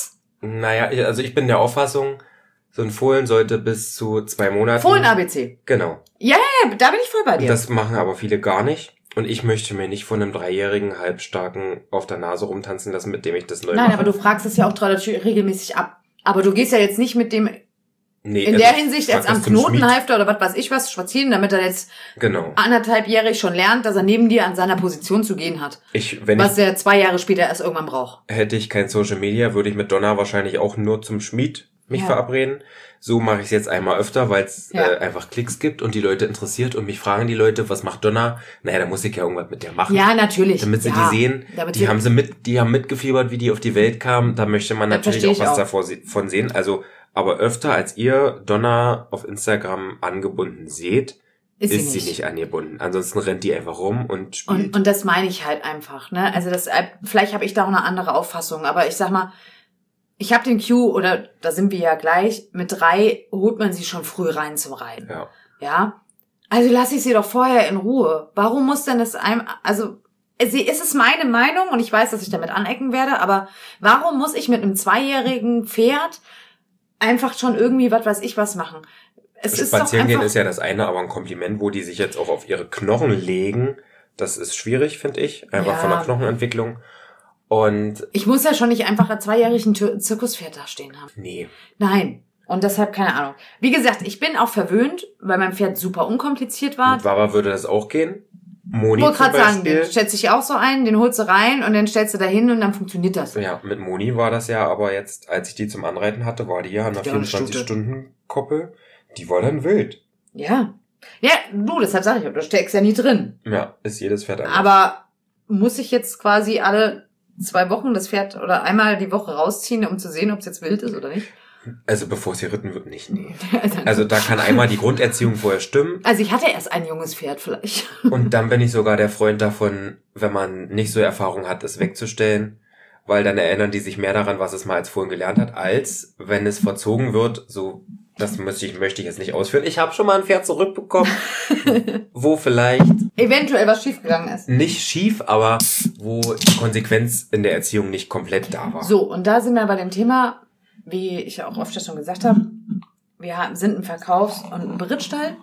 Naja, also ich bin der Auffassung, so ein Fohlen sollte bis zu 2 Monaten... Fohlen-ABC. Genau. Ja, da bin ich voll bei dir. Das machen aber viele gar nicht. Und ich möchte mir nicht von einem 3-jährigen Halbstarken auf der Nase rumtanzen lassen, mit dem ich das neu mache. Nein, aber du fragst es ja auch regelmäßig ab. Aber du gehst ja jetzt nicht mit dem in der Hinsicht jetzt am Knotenhalfter oder was weiß ich was spazieren, damit er jetzt 1,5-jährig schon lernt, dass er neben dir an seiner Position zu gehen hat. Was er 2 Jahre später erst irgendwann braucht. Hätte ich kein Social Media, würde ich mit Donna wahrscheinlich auch nur zum Schmied mich verabreden. So mache ich es jetzt einmal öfter, weil es einfach Klicks gibt und die Leute interessiert und mich fragen die Leute, was macht Donna? Naja, da muss ich ja irgendwas mit der machen. Ja, natürlich. Damit sie die sehen. Die haben mitgefiebert, wie die auf die Welt kamen. Da möchte man natürlich auch was davon sehen. Also, aber öfter als ihr Donna auf Instagram angebunden seht, ist sie nicht angebunden. Ansonsten rennt die einfach rum und spielt. Und das meine ich halt einfach, ne? Also vielleicht habe ich da auch eine andere Auffassung, aber ich sag mal, ich habe den Q, oder da sind wir ja gleich, mit 3 holt man sie schon früh rein zum Reiten. Ja? Also lasse ich sie doch vorher in Ruhe. Warum muss denn das ist es meine Meinung und ich weiß, dass ich damit anecken werde, aber warum muss ich mit einem 2-jährigen Pferd einfach schon irgendwie was weiß ich was machen? Spazieren gehen ist ja das eine, aber ein Kompliment, wo die sich jetzt auch auf ihre Knochen legen, das ist schwierig, finde ich. Einfach von der Knochenentwicklung. Und ich muss ja schon nicht einfach ein 2-jährigen Zirkuspferd da stehen haben. Nee. Nein. Und deshalb keine Ahnung. Wie gesagt, ich bin auch verwöhnt, weil mein Pferd super unkompliziert war. Mit Wawa würde das auch gehen. Moni zum Beispiel. Ich wollte gerade sagen, den stellst du dich auch so ein, den holst du rein und dann stellst du da hin und dann funktioniert das. Ja, mit Moni war das ja, aber jetzt, als ich die zum Anreiten hatte, war die ja an der 24-Stunden-Koppel. Die war dann wild. Ja. Ja, du, deshalb sage ich, du steckst ja nie drin. Ja, ist jedes Pferd anders. Aber muss ich jetzt quasi alle 2 Wochen das Pferd oder einmal die Woche rausziehen, um zu sehen, ob es jetzt wild ist oder nicht? Also bevor es geritten wird, nicht, nee. Also da kann einmal die Grunderziehung vorher stimmen. Also ich hatte erst ein junges Pferd vielleicht. Und dann bin ich sogar der Freund davon, wenn man nicht so Erfahrung hat, es wegzustellen, weil dann erinnern die sich mehr daran, was es mal als Fohlen gelernt hat, als wenn es verzogen wird, so, das möchte ich jetzt nicht ausführen. Ich habe schon mal ein Pferd zurückbekommen, wo vielleicht eventuell was schiefgegangen ist. Nicht schief, aber wo die Konsequenz in der Erziehung nicht komplett da war. So, und da sind wir bei dem Thema, wie ich ja auch oft schon gesagt habe, wir sind ein Verkaufs- und ein Berittstall.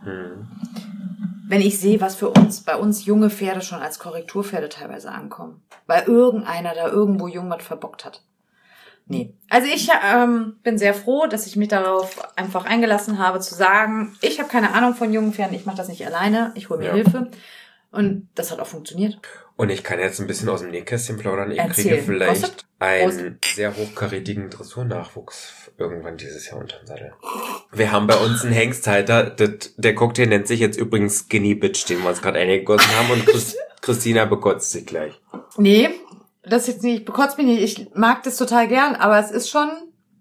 Wenn ich sehe, was bei uns junge Pferde schon als Korrekturpferde teilweise ankommen, weil irgendeiner da irgendwo jung was verbockt hat. Nee. Also ich bin sehr froh, dass ich mich darauf einfach eingelassen habe, zu sagen, ich habe keine Ahnung von jungen Pferden, ich mache das nicht alleine, ich hole mir Hilfe. Und das hat auch funktioniert. Und ich kann jetzt ein bisschen aus dem Nähkästchen plaudern. Ich kriege vielleicht einen sehr hochkarätigen Dressurnachwuchs irgendwann dieses Jahr unter den Sattel. Wir haben bei uns einen Hengsthalter, der Cocktail nennt sich jetzt übrigens Skinny Bitch, den wir uns gerade eingegossen haben, und Christina bekotzt sich gleich. Nee, das jetzt nicht, bekotzt mich nicht, ich mag das total gern, aber es ist schon...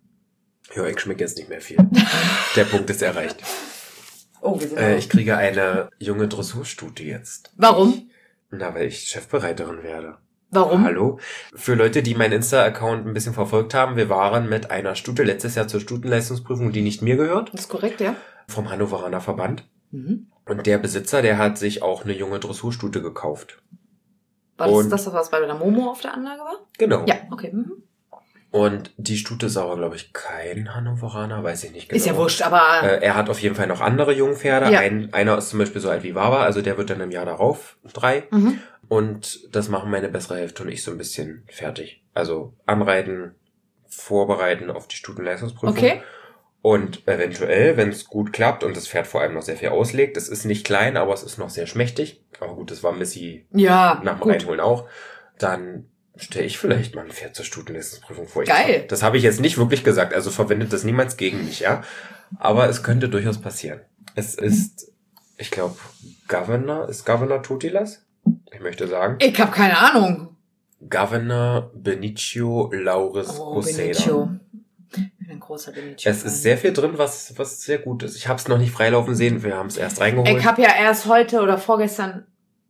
Ja, ich schmecke jetzt nicht mehr viel. Der Punkt ist erreicht. Oh, wir sind ich kriege eine junge Dressurstute jetzt. Warum? Weil ich Chefbereiterin werde. Warum? Hallo? Für Leute, die meinen Insta-Account ein bisschen verfolgt haben, wir waren mit einer Stute letztes Jahr zur Stutenleistungsprüfung, die nicht mir gehört. Das ist korrekt, ja. Vom Hannoveraner Verband. Und der Besitzer, der hat sich auch eine junge Dressurstute gekauft. War das was bei der Momo auf der Anlage war? Genau. Ja, okay. Und die Stute ist aber, glaube ich, kein Hannoveraner, weiß ich nicht genau. Ist ja wurscht, aber... er hat auf jeden Fall noch andere Jungpferde. Ja. Einer ist zum Beispiel so alt wie Wawa, also der wird dann im Jahr darauf 3. Und das machen meine bessere Hälfte und ich so ein bisschen fertig. Also anreiten, vorbereiten auf die Stutenleistungsprüfung. Okay. Und eventuell, wenn es gut klappt und das Pferd vor allem noch sehr viel auslegt, es ist nicht klein, aber es ist noch sehr schmächtig. Aber gut, das war Missy nach dem Reinholen auch. Dann stelle ich vielleicht mal ein Pferd zur Stutenleistungsprüfung vor. Geil. Das habe ich jetzt nicht wirklich gesagt, also verwendet das niemals gegen mich, ja. Aber es könnte durchaus passieren. Es ist, ich glaube, Governor Totilas? Ich möchte sagen. Ich habe keine Ahnung. Governor Benicio Lauris Goseda. Benicio. Ich bin ein großer Benicio. Es ist sehr viel drin, was sehr gut ist. Ich habe es noch nicht freilaufen sehen, wir haben es erst reingeholt. Ich habe ja erst heute oder gestern,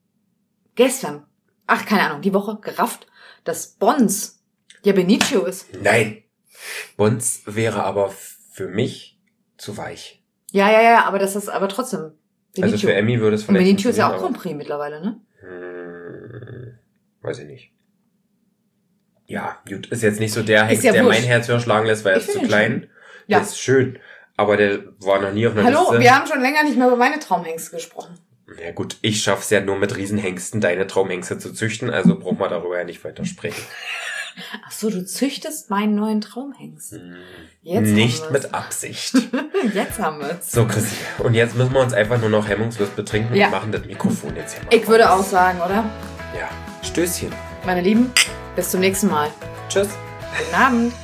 ach keine Ahnung, die Woche gerafft, dass Bons ja Benicio ist. Nein, Bons wäre aber für mich zu weich. Ja, aber das ist aber trotzdem Benicio. Also für Emmy würde es vielleicht... Benicio ist ja auch Grand Prix mittlerweile, ne? Weiß ich nicht. Ja, gut, ist jetzt nicht so der Hengst, ja der wurscht. mein Herz höher schlagen lässt, weil er Ich ist zu find ihn klein. Ja. Der ist schön. Aber der war noch nie auf einer Hallo, Liste. wir haben schon länger nicht mehr über meine Traumhengste gesprochen. Ja gut, ich schaff's ja nur mit Riesenhengsten, deine Traumhengste zu züchten, also braucht man darüber ja nicht weiter sprechen. Ach so, du züchtest meinen neuen Traumhengst. Jetzt Nicht haben wir's. mit Absicht. Jetzt haben wir es. So, Christi. Und jetzt müssen wir uns einfach nur noch hemmungslos betrinken Ja. und machen das Mikrofon jetzt hier mal. Ich würde auch sagen, oder? Ja. Stößchen. Meine Lieben, bis zum nächsten Mal. Tschüss. Guten Abend.